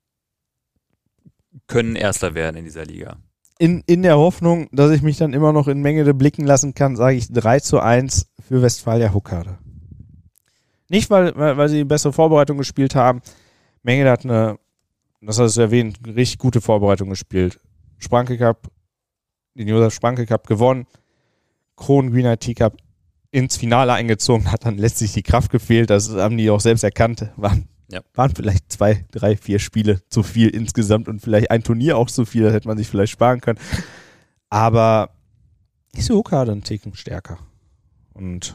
können Erster werden in dieser Liga. In, in der Hoffnung, dass ich mich dann immer noch in Mengede blicken lassen kann, sage ich drei zu eins für Westfalia Huckade. Nicht, weil, weil, weil sie eine bessere Vorbereitung gespielt haben. Mengede hat eine, das hast du erwähnt, eine richtig gute Vorbereitung gespielt. Spranke Cup, den Josef Spranke Cup gewonnen. Kronen Green I T Cup ins Finale eingezogen, hat dann letztlich die Kraft gefehlt. Das haben die auch selbst erkannt. Waren, ja. waren vielleicht zwei, drei, vier Spiele zu viel insgesamt und vielleicht ein Turnier auch zu viel. Das hätte man sich vielleicht sparen können. Aber ist die Huckade ein Ticken stärker. Und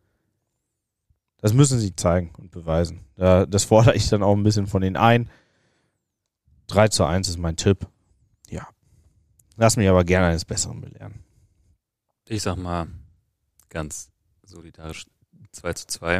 das müssen sie zeigen und beweisen. Da, das fordere ich dann auch ein bisschen von denen ein. drei zu eins ist mein Tipp. Ja. Lass mich aber gerne eines Besseren belehren. Ich sag mal ganz solidarisch zwei zu zwei.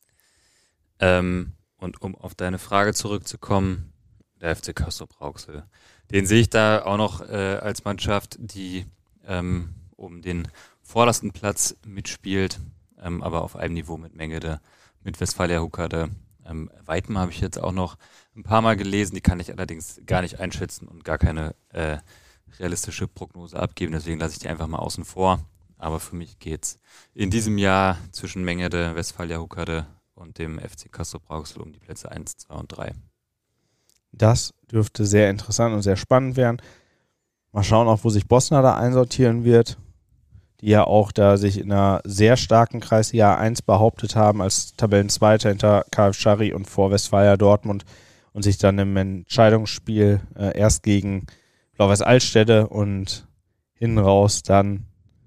Ähm, und um auf deine Frage zurückzukommen, der F C Castrop-Rauxel. Den sehe ich da auch noch äh, als Mannschaft, die ähm, um den vordersten Platz mitspielt, ähm, aber auf einem Niveau mit Mengede, mit Westfalia Huckade. Ähm, Weiten habe ich jetzt auch noch ein paar Mal gelesen, die kann ich allerdings gar nicht einschätzen und gar keine äh, realistische Prognose abgeben, deswegen lasse ich die einfach mal außen vor. Aber für mich geht's in diesem Jahr zwischen Mengede, Westfalia Huckade und dem F C Castrop-Rauxel um die Plätze eins, zwei und drei. Das dürfte sehr interessant und sehr spannend werden. Mal schauen auch, wo sich Bosna da einsortieren wird, die ja auch da sich in einer sehr starken Kreisliga eins behauptet haben als Tabellenzweiter hinter K F Schari und vor Westfalia Dortmund und sich dann im Entscheidungsspiel äh, erst gegen Blau-Weiß Altstädte und hinten raus dann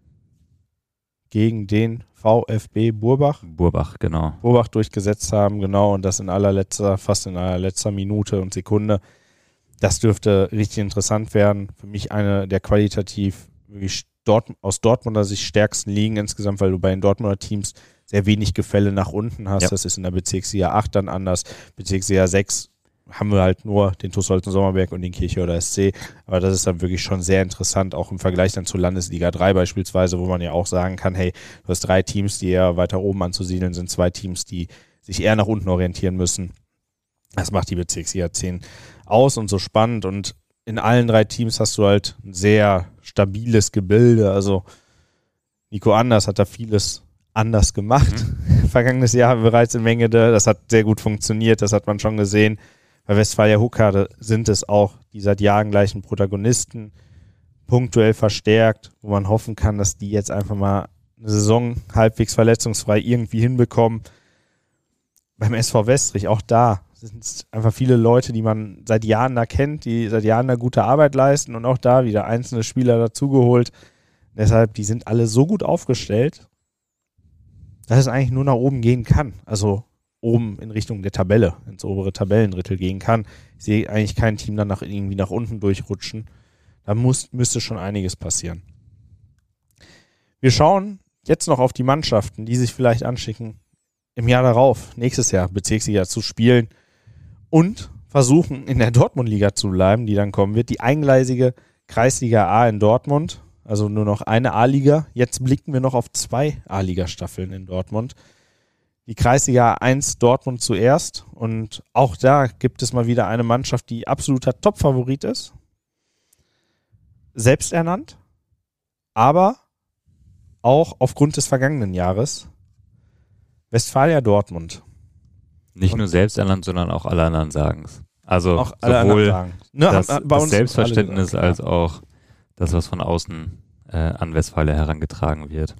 gegen den VfB Burbach. Burbach, genau. Burbach durchgesetzt haben, genau, und das in allerletzter, fast in allerletzter Minute und Sekunde. Das dürfte richtig interessant werden. Für mich eine der qualitativ wirklich Dort, aus Dortmunder Sicht stärksten Ligen insgesamt, weil du bei den Dortmunder Teams sehr wenig Gefälle nach unten hast. Ja. Das ist in der Bezirksliga acht dann anders. Bezirksliga sechs haben wir halt nur den TuS Holten-Sommerberg und den Kirchhörder S C. Aber das ist dann wirklich schon sehr interessant, auch im Vergleich dann zu Landesliga drei beispielsweise, wo man ja auch sagen kann, hey, du hast drei Teams, die eher weiter oben anzusiedeln sind, zwei Teams, die sich eher nach unten orientieren müssen. Das macht die Bezirksliga zehn aus und so spannend. Und in allen drei Teams hast du halt ein sehr stabiles Gebilde. Also Nico Anders hat da vieles anders gemacht. Mhm. Vergangenes Jahr bereits in Mengede. Das hat sehr gut funktioniert, das hat man schon gesehen. Bei Westfalia Huckade sind es auch die seit Jahren gleichen Protagonisten, punktuell verstärkt, wo man hoffen kann, dass die jetzt einfach mal eine Saison halbwegs verletzungsfrei irgendwie hinbekommen. Beim S V Westrich, auch da sind es einfach viele Leute, die man seit Jahren da kennt, die seit Jahren da gute Arbeit leisten und auch da wieder einzelne Spieler dazugeholt. Deshalb, die sind alle so gut aufgestellt, dass es eigentlich nur nach oben gehen kann. Also oben in Richtung der Tabelle, ins obere Tabellendrittel gehen kann. Ich sehe eigentlich kein Team dann nach, irgendwie nach unten durchrutschen. Da muss, müsste schon einiges passieren. Wir schauen jetzt noch auf die Mannschaften, die sich vielleicht anschicken, im Jahr darauf, nächstes Jahr, Bezirksliga zu spielen und versuchen, in der Dortmund-Liga zu bleiben, die dann kommen wird. Die eingleisige Kreisliga A in Dortmund, also nur noch eine A-Liga. Jetzt blicken wir noch auf zwei A-Liga-Staffeln in Dortmund. Die Kreisliga eins Dortmund zuerst und auch da gibt es mal wieder eine Mannschaft, die absoluter Top-Favorit ist. Selbst ernannt, aber auch aufgrund des vergangenen Jahres. Westfalia Dortmund. Nicht und nur selbst ernannt, sondern auch alle anderen sagen es. Also auch alle sowohl sagen. Ne, das, bei das uns Selbstverständnis gesagt, als auch das, was von außen äh, an Westfalia herangetragen wird.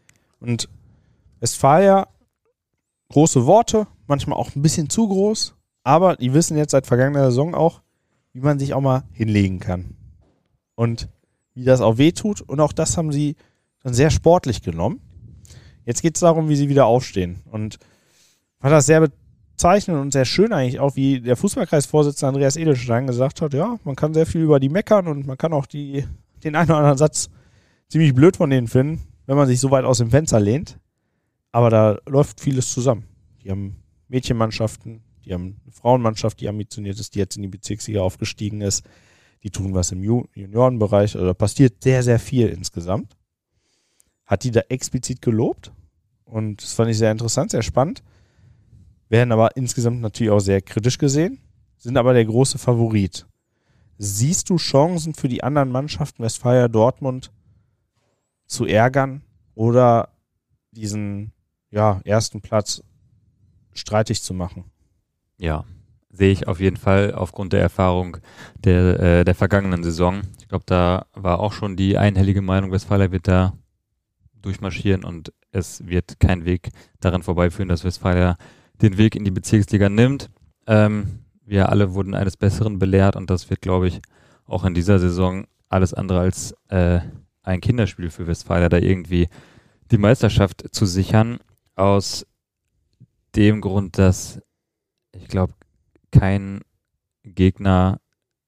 Und Westfalia, große Worte, manchmal auch ein bisschen zu groß. Aber die wissen jetzt seit vergangener Saison auch, wie man sich auch mal hinlegen kann. Und wie das auch wehtut. Und auch das haben sie dann sehr sportlich genommen. Jetzt geht es darum, wie sie wieder aufstehen. Und war das sehr bezeichnend und sehr schön eigentlich auch, wie der Fußballkreisvorsitzende Andreas Edelstein gesagt hat, ja, man kann sehr viel über die meckern und man kann auch die, den einen oder anderen Satz ziemlich blöd von denen finden, wenn man sich so weit aus dem Fenster lehnt. Aber da läuft vieles zusammen. Die haben Mädchenmannschaften, die haben eine Frauenmannschaft, die ambitioniert ist, die jetzt in die Bezirksliga aufgestiegen ist. Die tun was im Ju- Juniorenbereich. Also da passiert sehr, sehr viel insgesamt. Hat die da explizit gelobt. Und das fand ich sehr interessant, sehr spannend. Werden aber insgesamt natürlich auch sehr kritisch gesehen, sind aber der große Favorit. Siehst du Chancen für die anderen Mannschaften, Westfalia, Dortmund, zu ärgern oder diesen ja, ersten Platz streitig zu machen? Ja, sehe ich auf jeden Fall aufgrund der Erfahrung der, äh, der vergangenen Saison. Ich glaube, da war auch schon die einhellige Meinung, Westfalia wird da durchmarschieren und es wird kein Weg daran vorbeiführen, dass Westfalia den Weg in die Bezirksliga nimmt. Ähm, wir alle wurden eines Besseren belehrt und das wird, glaube ich, auch in dieser Saison alles andere als äh, ein Kinderspiel für Westfalia, da irgendwie die Meisterschaft zu sichern. Aus dem Grund, dass ich glaube, kein Gegner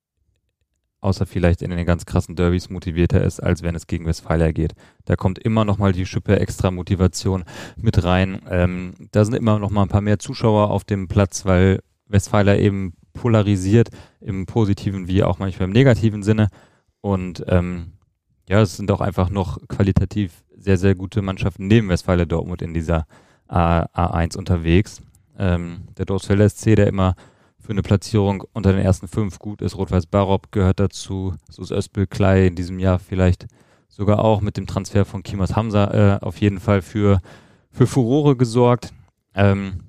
außer vielleicht in den ganz krassen Derbys motivierter ist, als wenn es gegen Westfalia geht. Da kommt immer noch mal die Schippe extra Motivation mit rein. Ähm, da sind immer noch mal ein paar mehr Zuschauer auf dem Platz, weil Westfalia eben polarisiert, im positiven wie auch manchmal im negativen Sinne. Und ähm, ja, es sind auch einfach noch qualitativ sehr, sehr gute Mannschaften neben Westfalia Dortmund in dieser A eins unterwegs. Ähm, der Dortfelder S C, der immer für eine Platzierung unter den ersten fünf gut ist. Rot-Weiß Barop gehört dazu. So ist Özbil Klei in diesem Jahr vielleicht sogar auch mit dem Transfer von Kimas Hamza äh, auf jeden Fall für, für Furore gesorgt. Ähm,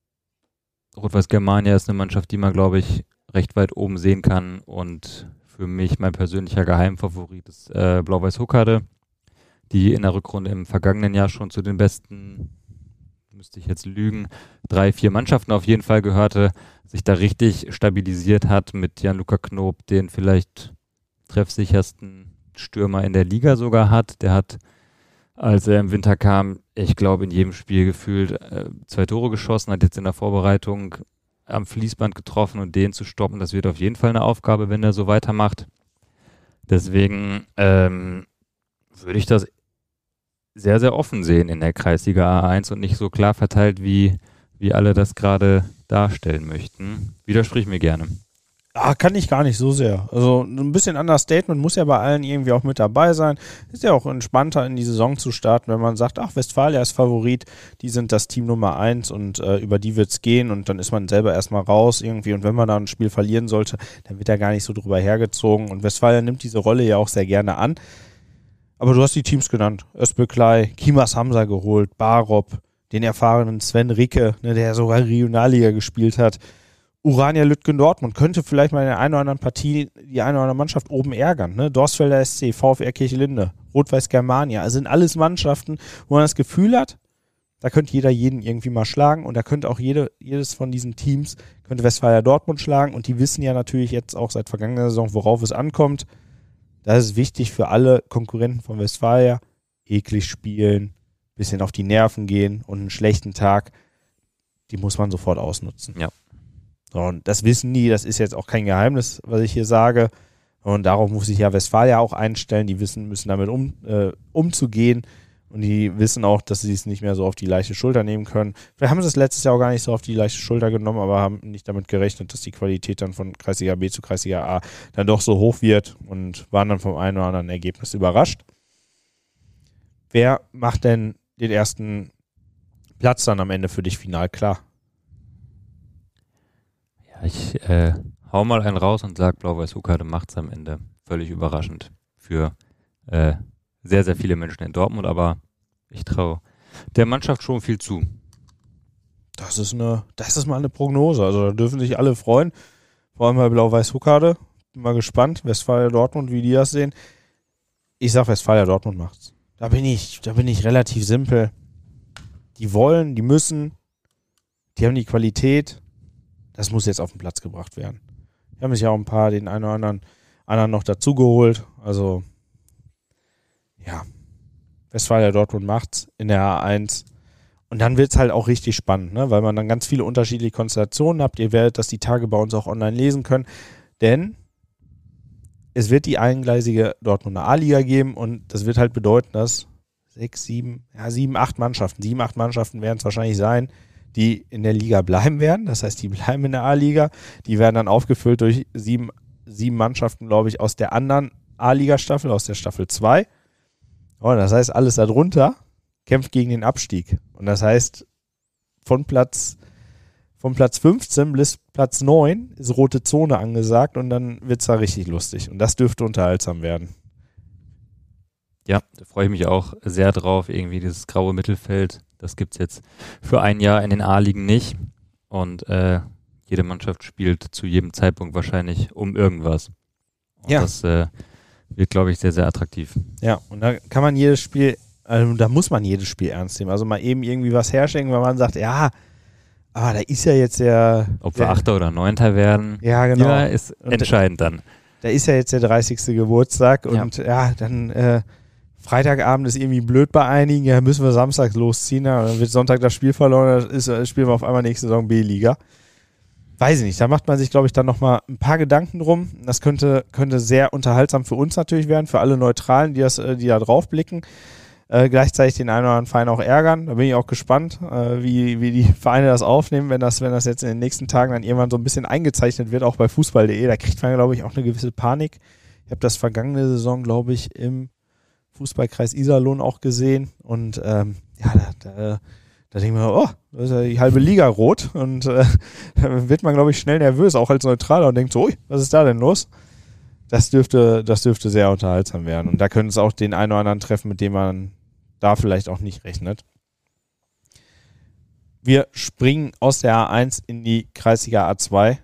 Rot-Weiß Germania ist eine Mannschaft, die man, glaube ich, recht weit oben sehen kann. Und für mich mein persönlicher Geheimfavorit ist äh, Blau-Weiß Huckade, die in der Rückrunde im vergangenen Jahr schon zu den besten, müsste ich jetzt lügen, drei, vier Mannschaften auf jeden Fall gehörte, sich da richtig stabilisiert hat mit Jan-Luca Knob, den vielleicht treffsichersten Stürmer in der Liga sogar hat. Der hat, als er im Winter kam, ich glaube in jedem Spiel gefühlt äh, zwei Tore geschossen, hat jetzt in der Vorbereitung am Fließband getroffen und den zu stoppen, das wird auf jeden Fall eine Aufgabe, wenn er so weitermacht. Deswegen ähm, würde ich das sehr, sehr offen sehen in der Kreisliga A eins und nicht so klar verteilt, wie, wie alle das gerade darstellen möchten. Widersprich mir gerne. Ah, kann ich gar nicht so sehr. Also ein bisschen Understatement muss ja bei allen irgendwie auch mit dabei sein. Ist ja auch entspannter in die Saison zu starten, wenn man sagt, ach, Westfalia ist Favorit, die sind das Team Nummer eins und äh, über die wird's gehen und dann ist man selber erstmal raus irgendwie und wenn man da ein Spiel verlieren sollte, dann wird er gar nicht so drüber hergezogen und Westfalia nimmt diese Rolle ja auch sehr gerne an. Aber du hast die Teams genannt. Özbil Klei, Kimas Hamza geholt, Barop, den erfahrenen Sven Ricke, ne, der sogar Regionalliga gespielt hat. Urania Lütgen Dortmund könnte vielleicht mal in der einen oder anderen Partie die eine oder andere Mannschaft oben ärgern. Ne? Dorstfelder S C, VfR Kirchlinde, Rot-Weiß Germania. Also sind alles Mannschaften, wo man das Gefühl hat, da könnte jeder jeden irgendwie mal schlagen und da könnte auch jede, jedes von diesen Teams, könnte Westfalia Dortmund schlagen und die wissen ja natürlich jetzt auch seit vergangener Saison, worauf es ankommt. Das ist wichtig für alle Konkurrenten von Westfalia. Eklig spielen, bisschen auf die Nerven gehen und einen schlechten Tag, die muss man sofort ausnutzen. Ja. So, und das wissen die, das ist jetzt auch kein Geheimnis, was ich hier sage. Und darauf muss sich ja Westfalia auch einstellen. Die wissen, müssen damit um, äh, umzugehen. Und die wissen auch, dass sie es nicht mehr so auf die leichte Schulter nehmen können. Vielleicht haben sie es letztes Jahr auch gar nicht so auf die leichte Schulter genommen, aber haben nicht damit gerechnet, dass die Qualität dann von Kreisliga B zu Kreisliga A dann doch so hoch wird und waren dann vom einen oder anderen Ergebnis überrascht. Wer macht denn den ersten Platz dann am Ende für dich final klar? Ja, ich äh, hau mal einen raus und sag, Blau-Weiß Huckade macht es am Ende. Völlig überraschend für äh, sehr, sehr viele Menschen in Dortmund, aber ich traue der Mannschaft schon viel zu. Das ist eine, das ist mal eine Prognose. Also da dürfen sich alle freuen. Vor allem bei Blau-Weiß Huckade. Bin mal gespannt. Westfalia Dortmund, wie die das sehen. Ich sag, Westfalia Dortmund macht's. Da bin ich, da bin ich relativ simpel. Die wollen, die müssen, die haben die Qualität. das muss jetzt auf den Platz gebracht werden. Wir haben sich ja auch ein paar, den einen oder anderen, anderen noch dazugeholt. Also, ja, Westfalia Dortmund macht's in der A eins. Und dann wird's halt auch richtig spannend, ne? Weil man dann ganz viele unterschiedliche Konstellationen habt. Ihr werdet das die Tage bei uns auch online lesen können. Denn es wird die eingleisige Dortmunder A-Liga geben und das wird halt bedeuten, dass sechs, sieben, ja, sieben, acht Mannschaften, sieben, acht Mannschaften werden es wahrscheinlich sein, die in der Liga bleiben werden. Das heißt, die bleiben in der A-Liga. Die werden dann aufgefüllt durch sieben, sieben Mannschaften, glaube ich, aus der anderen A-Liga-Staffel, aus der Staffel zwei. Und das heißt, alles darunter kämpft gegen den Abstieg. Und das heißt, von Platz, von Platz fünfzehn bis Platz neun ist rote Zone angesagt und dann wird es da richtig lustig. Und das dürfte unterhaltsam werden. Ja, da freue ich mich auch sehr drauf. Irgendwie dieses graue Mittelfeld, das gibt es jetzt für ein Jahr in den A-Ligen nicht. Und äh, jede Mannschaft spielt zu jedem Zeitpunkt wahrscheinlich um irgendwas. Und ja. das äh, wird, glaube ich, sehr, sehr attraktiv. Ja, und da kann man jedes Spiel, also da muss man jedes Spiel ernst nehmen. Also mal eben irgendwie was herschenken, weil man sagt, ja, aber da ist ja jetzt der... Ob der, wir Achter oder Neunter werden, ja, genau. ja, ist und entscheidend dann. Da ist ja jetzt der dreißigste Geburtstag und ja, ja dann... Äh, Freitagabend ist irgendwie blöd bei einigen, ja, müssen wir samstags losziehen, ja, dann wird Sonntag das Spiel verloren, dann ist, spielen wir auf einmal nächste Saison B-Liga. Weiß ich nicht, da macht man sich, glaube ich, dann nochmal ein paar Gedanken drum. Das könnte, könnte sehr unterhaltsam für uns natürlich werden, für alle Neutralen, die, das, die da drauf blicken. Äh, gleichzeitig den einen oder anderen Verein auch ärgern. Da bin ich auch gespannt, äh, wie, wie die Vereine das aufnehmen, wenn das, wenn das jetzt in den nächsten Tagen dann irgendwann so ein bisschen eingezeichnet wird, auch bei Fußball punkt de. Da kriegt man, glaube ich, auch eine gewisse Panik. Ich habe das vergangene Saison, glaube ich, im Fußballkreis Iserlohn auch gesehen und ähm, ja, da, da, da denkt man, oh, da ist ja die halbe Liga rot und äh, da wird man, glaube ich, schnell nervös, auch als Neutraler und denkt so, ui, was ist da denn los? Das dürfte, das dürfte sehr unterhaltsam werden und da können es auch den einen oder anderen treffen, mit dem man da vielleicht auch nicht rechnet. Wir springen aus der A eins in die Kreisliga A zwei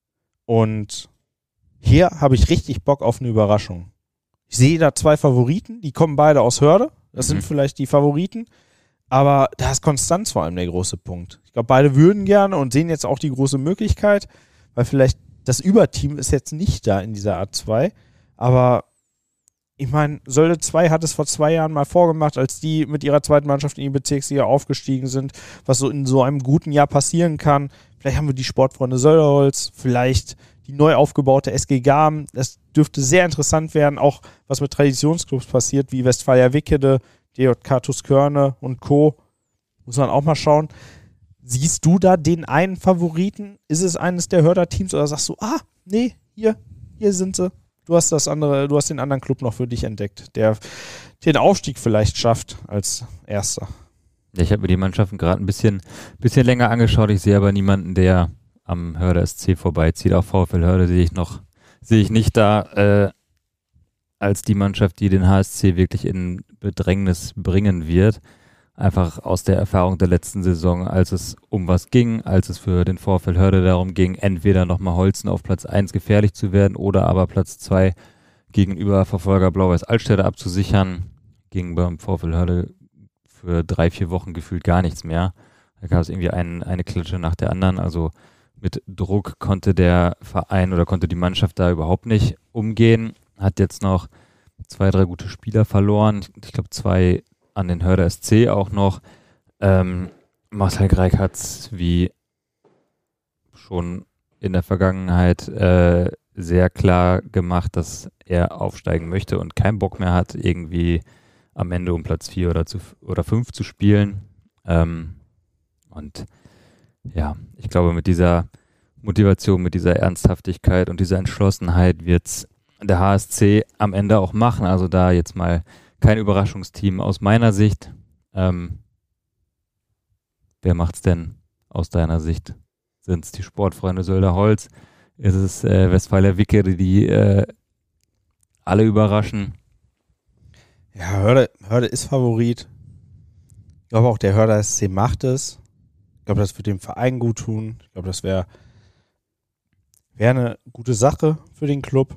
und hier habe ich richtig Bock auf eine Überraschung. Ich sehe da zwei Favoriten, die kommen beide aus Hörde. Das mhm. sind vielleicht die Favoriten. Aber da ist Konstanz vor allem der große Punkt. Ich glaube, beide würden gerne und sehen jetzt auch die große Möglichkeit, weil vielleicht das Überteam ist jetzt nicht da in dieser A zwei. Aber ich meine, Sölde zwei hat es vor zwei Jahren mal vorgemacht, als die mit ihrer zweiten Mannschaft in die Bezirksliga aufgestiegen sind, was so in so einem guten Jahr passieren kann. Vielleicht haben wir die Sportfreunde Sölderholz, vielleicht die neu aufgebaute S G Garm. Das dürfte sehr interessant werden, auch was mit Traditionsclubs passiert, wie Westfalia Wickede, D J K Tuskörne und Co. Muss man auch mal schauen. Siehst du da den einen Favoriten? Ist es eines der Hörder-Teams oder sagst du, ah, nee, hier, hier sind sie. Du hast das andere, du hast den anderen Club noch für dich entdeckt, der den Aufstieg vielleicht schafft als Erster. Ja, ich habe mir die Mannschaften gerade ein bisschen, bisschen länger angeschaut. Ich sehe aber niemanden, der am Hörder S C vorbeizieht. Auch VfL Hörde sehe ich noch, sehe ich nicht da äh, als die Mannschaft, die den H S C wirklich in Bedrängnis bringen wird. Einfach aus der Erfahrung der letzten Saison, als es um was ging, als es für den VfL Hörde darum ging, entweder nochmal Holzen auf Platz eins gefährlich zu werden oder aber Platz zwei gegenüber Verfolger Blau-Weiß Altstädte abzusichern, ging beim VfL Hörde für drei, vier Wochen gefühlt gar nichts mehr. Da gab es irgendwie ein, eine Klatsche nach der anderen, also mit Druck konnte der Verein oder konnte die Mannschaft da überhaupt nicht umgehen. Hat jetzt noch zwei, drei gute Spieler verloren. Ich glaube, zwei an den Hörder S C auch noch. Ähm, Marcel Greig hat es wie schon in der Vergangenheit äh, sehr klar gemacht, dass er aufsteigen möchte und keinen Bock mehr hat, irgendwie am Ende um Platz vier oder, zu, oder fünf zu spielen. Ähm, und ja, ich glaube, mit dieser Motivation, mit dieser Ernsthaftigkeit und dieser Entschlossenheit wird's der H S C am Ende auch machen. Also da jetzt mal kein Überraschungsteam aus meiner Sicht. Ähm, wer macht's denn aus deiner Sicht? Sind es die Sportfreunde Sölderholz? Ist es äh, Westfalia Wickede, die äh, alle überraschen? Ja, Hörde, Hörde ist Favorit. Ich glaube auch, der Hörder S C macht es. Ich glaube, das wird dem Verein gut tun. Ich glaube, das wäre wär eine gute Sache für den Club.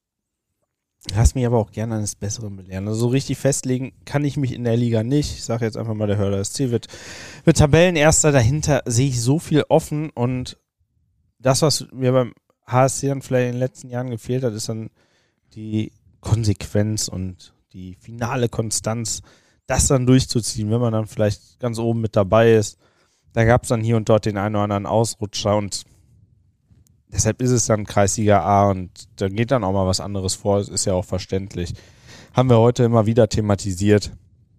Lass mich aber auch gerne eines Besseren belehren. Also so richtig festlegen kann ich mich in der Liga nicht. Ich sage jetzt einfach mal, der Hörder S C wird, wird Tabellenerster. Dahinter sehe ich so viel offen und das, was mir beim H S C dann vielleicht in den letzten Jahren gefehlt hat, ist dann die Konsequenz und die finale Konstanz, das dann durchzuziehen, wenn man dann vielleicht ganz oben mit dabei ist. Da gab es dann hier und dort den einen oder anderen Ausrutscher und deshalb ist es dann Kreisliga A und da geht dann auch mal was anderes vor, das ist ja auch verständlich. Haben wir heute immer wieder thematisiert,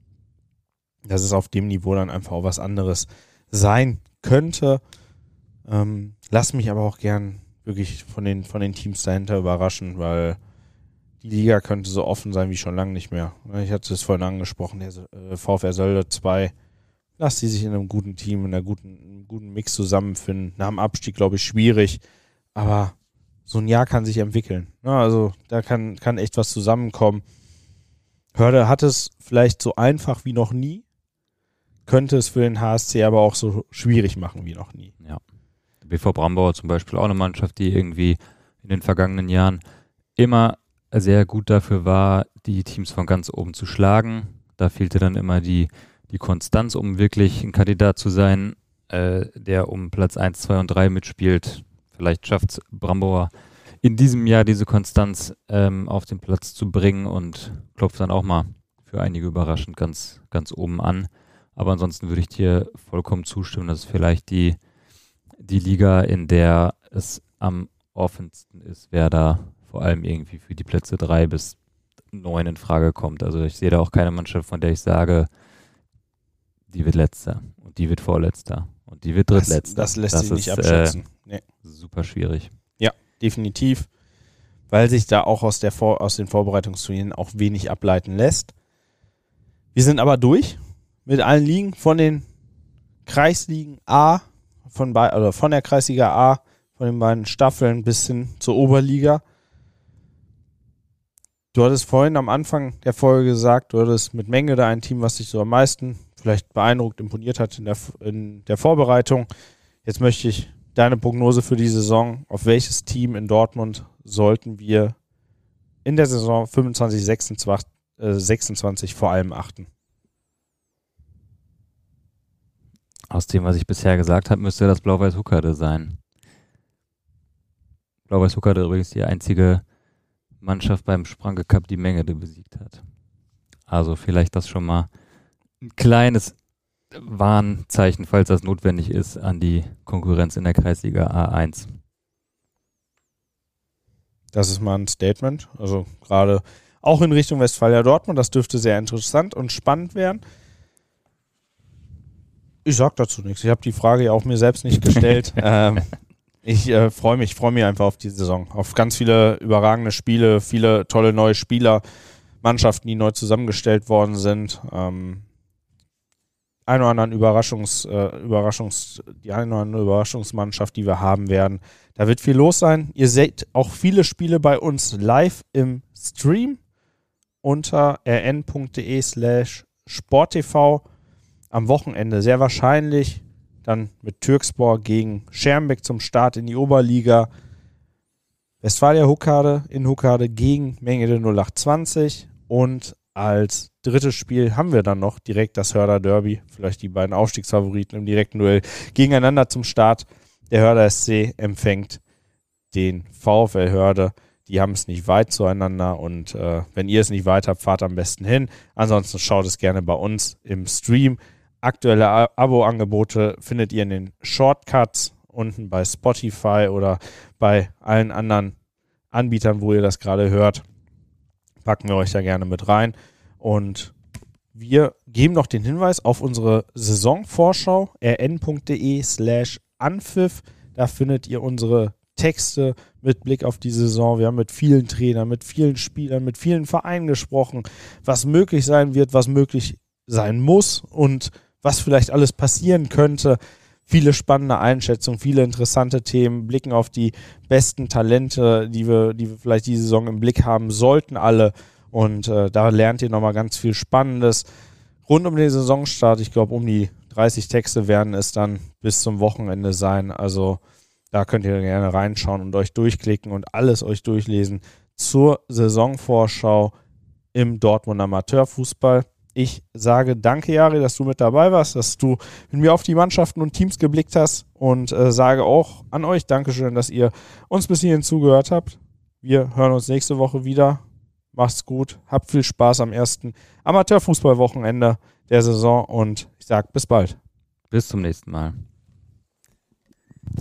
dass es auf dem Niveau dann einfach auch was anderes sein könnte. Ähm, lass mich aber auch gern wirklich von den, von den Teams dahinter überraschen, weil die Liga könnte so offen sein wie schon lange nicht mehr. Ich hatte es vorhin angesprochen, der äh, VfR Sölde zwei, lass die sich in einem guten Team, in einer guten, einem guten Mix zusammenfinden. Nach dem Abstieg, glaube ich, schwierig, aber so ein Jahr kann sich entwickeln. Ja, also da kann, kann echt was zusammenkommen. Hörde hat es vielleicht so einfach wie noch nie, könnte es für den H S C aber auch so schwierig machen wie noch nie. Ja. Der B V Brambauer zum Beispiel auch eine Mannschaft, die irgendwie in den vergangenen Jahren immer sehr gut dafür war, die Teams von ganz oben zu schlagen. Da fehlte dann immer die, die Konstanz, um wirklich ein Kandidat zu sein, äh, der um Platz eins, zwei und drei mitspielt. Vielleicht schafft es Brambauer in diesem Jahr diese Konstanz ähm, auf den Platz zu bringen und klopft dann auch mal für einige überraschend ganz, ganz oben an. Aber ansonsten würde ich dir vollkommen zustimmen, dass es vielleicht die, die Liga, in der es am offensten ist, wer da vor allem irgendwie für die Plätze drei bis neun in Frage kommt. Also ich sehe da auch keine Mannschaft, von der ich sage, die wird Letzter und die wird Vorletzter und die wird Drittletzter. Das, das lässt das sich nicht ist, abschätzen. Äh, nee. Super schwierig. Ja, definitiv. Weil sich da auch aus, der Vor- aus den Vorbereitungsturnieren auch wenig ableiten lässt. Wir sind aber durch mit allen Ligen, von den Kreisligen A, von, bei, oder von der Kreisliga A, von den beiden Staffeln bis hin zur Oberliga. Du hattest vorhin am Anfang der Folge gesagt, du hattest mit Menge da ein Team, was dich so am meisten vielleicht beeindruckt, imponiert hat in der, in der Vorbereitung. Jetzt möchte ich deine Prognose für die Saison. Auf welches Team in Dortmund sollten wir in der Saison fünfundzwanzig sechsundzwanzig vor allem achten? Aus dem, was ich bisher gesagt habe, müsste das Blau-Weiß-Huckerde sein. Blau-Weiß-Huckerde übrigens die einzige Mannschaft beim Spranke Cup, die Mengede besiegt hat. Also vielleicht das schon mal ein kleines Warnzeichen, falls das notwendig ist, an die Konkurrenz in der Kreisliga A eins. Das ist mal ein Statement. Also gerade auch in Richtung Westfalia Dortmund. Das dürfte sehr interessant und spannend werden. Ich sag dazu nichts. Ich habe die Frage ja auch mir selbst nicht gestellt. ähm, ich äh, freue mich, freue mich einfach auf die Saison. Auf ganz viele überragende Spiele, viele tolle neue Spieler, Mannschaften, die neu zusammengestellt worden sind. Ähm, ein oder anderen Überraschungs, äh, Überraschungs, die eine oder andere Überraschungsmannschaft, die wir haben werden. Da wird viel los sein. Ihr seht auch viele Spiele bei uns live im Stream unter rn.de slash sporttv. Am Wochenende sehr wahrscheinlich dann mit Türkspor gegen Schermbeck zum Start in die Oberliga. Westfalia Huckade in Huckade gegen Mengede null acht zwanzig und als drittes Spiel haben wir dann noch direkt das Hörder Derby, vielleicht die beiden Aufstiegsfavoriten im direkten Duell gegeneinander zum Start. Der Hörder S C empfängt den VfL Hörde. Die haben es nicht weit zueinander und äh, wenn ihr es nicht weit habt, fahrt am besten hin. Ansonsten schaut es gerne bei uns im Stream. Aktuelle Abo-Angebote findet ihr in den Shortcuts unten bei Spotify oder bei allen anderen Anbietern, wo ihr das gerade hört. Packen wir euch da gerne mit rein. Und wir geben noch den Hinweis auf unsere Saisonvorschau rn.de slash anpfiff. Da findet ihr unsere Texte mit Blick auf die Saison. Wir haben mit vielen Trainern, mit vielen Spielern, mit vielen Vereinen gesprochen, was möglich sein wird, was möglich sein muss und was vielleicht alles passieren könnte. Viele spannende Einschätzungen, viele interessante Themen, blicken auf die besten Talente, die wir, die wir vielleicht diese Saison im Blick haben sollten, alle. Und äh, da lernt ihr nochmal ganz viel Spannendes. Rund um den Saisonstart, ich glaube um die dreißig Texte werden es dann bis zum Wochenende sein. Also da könnt ihr gerne reinschauen und euch durchklicken und alles euch durchlesen zur Saisonvorschau im Dortmunder Amateurfußball. Ich sage danke, Jari, dass du mit dabei warst, dass du mit mir auf die Mannschaften und Teams geblickt hast und äh, sage auch an euch Dankeschön, dass ihr uns bis hierhin zugehört habt. Wir hören uns nächste Woche wieder. Macht's gut, habt viel Spaß am ersten Amateurfußballwochenende der Saison und ich sage bis bald. Bis zum nächsten Mal.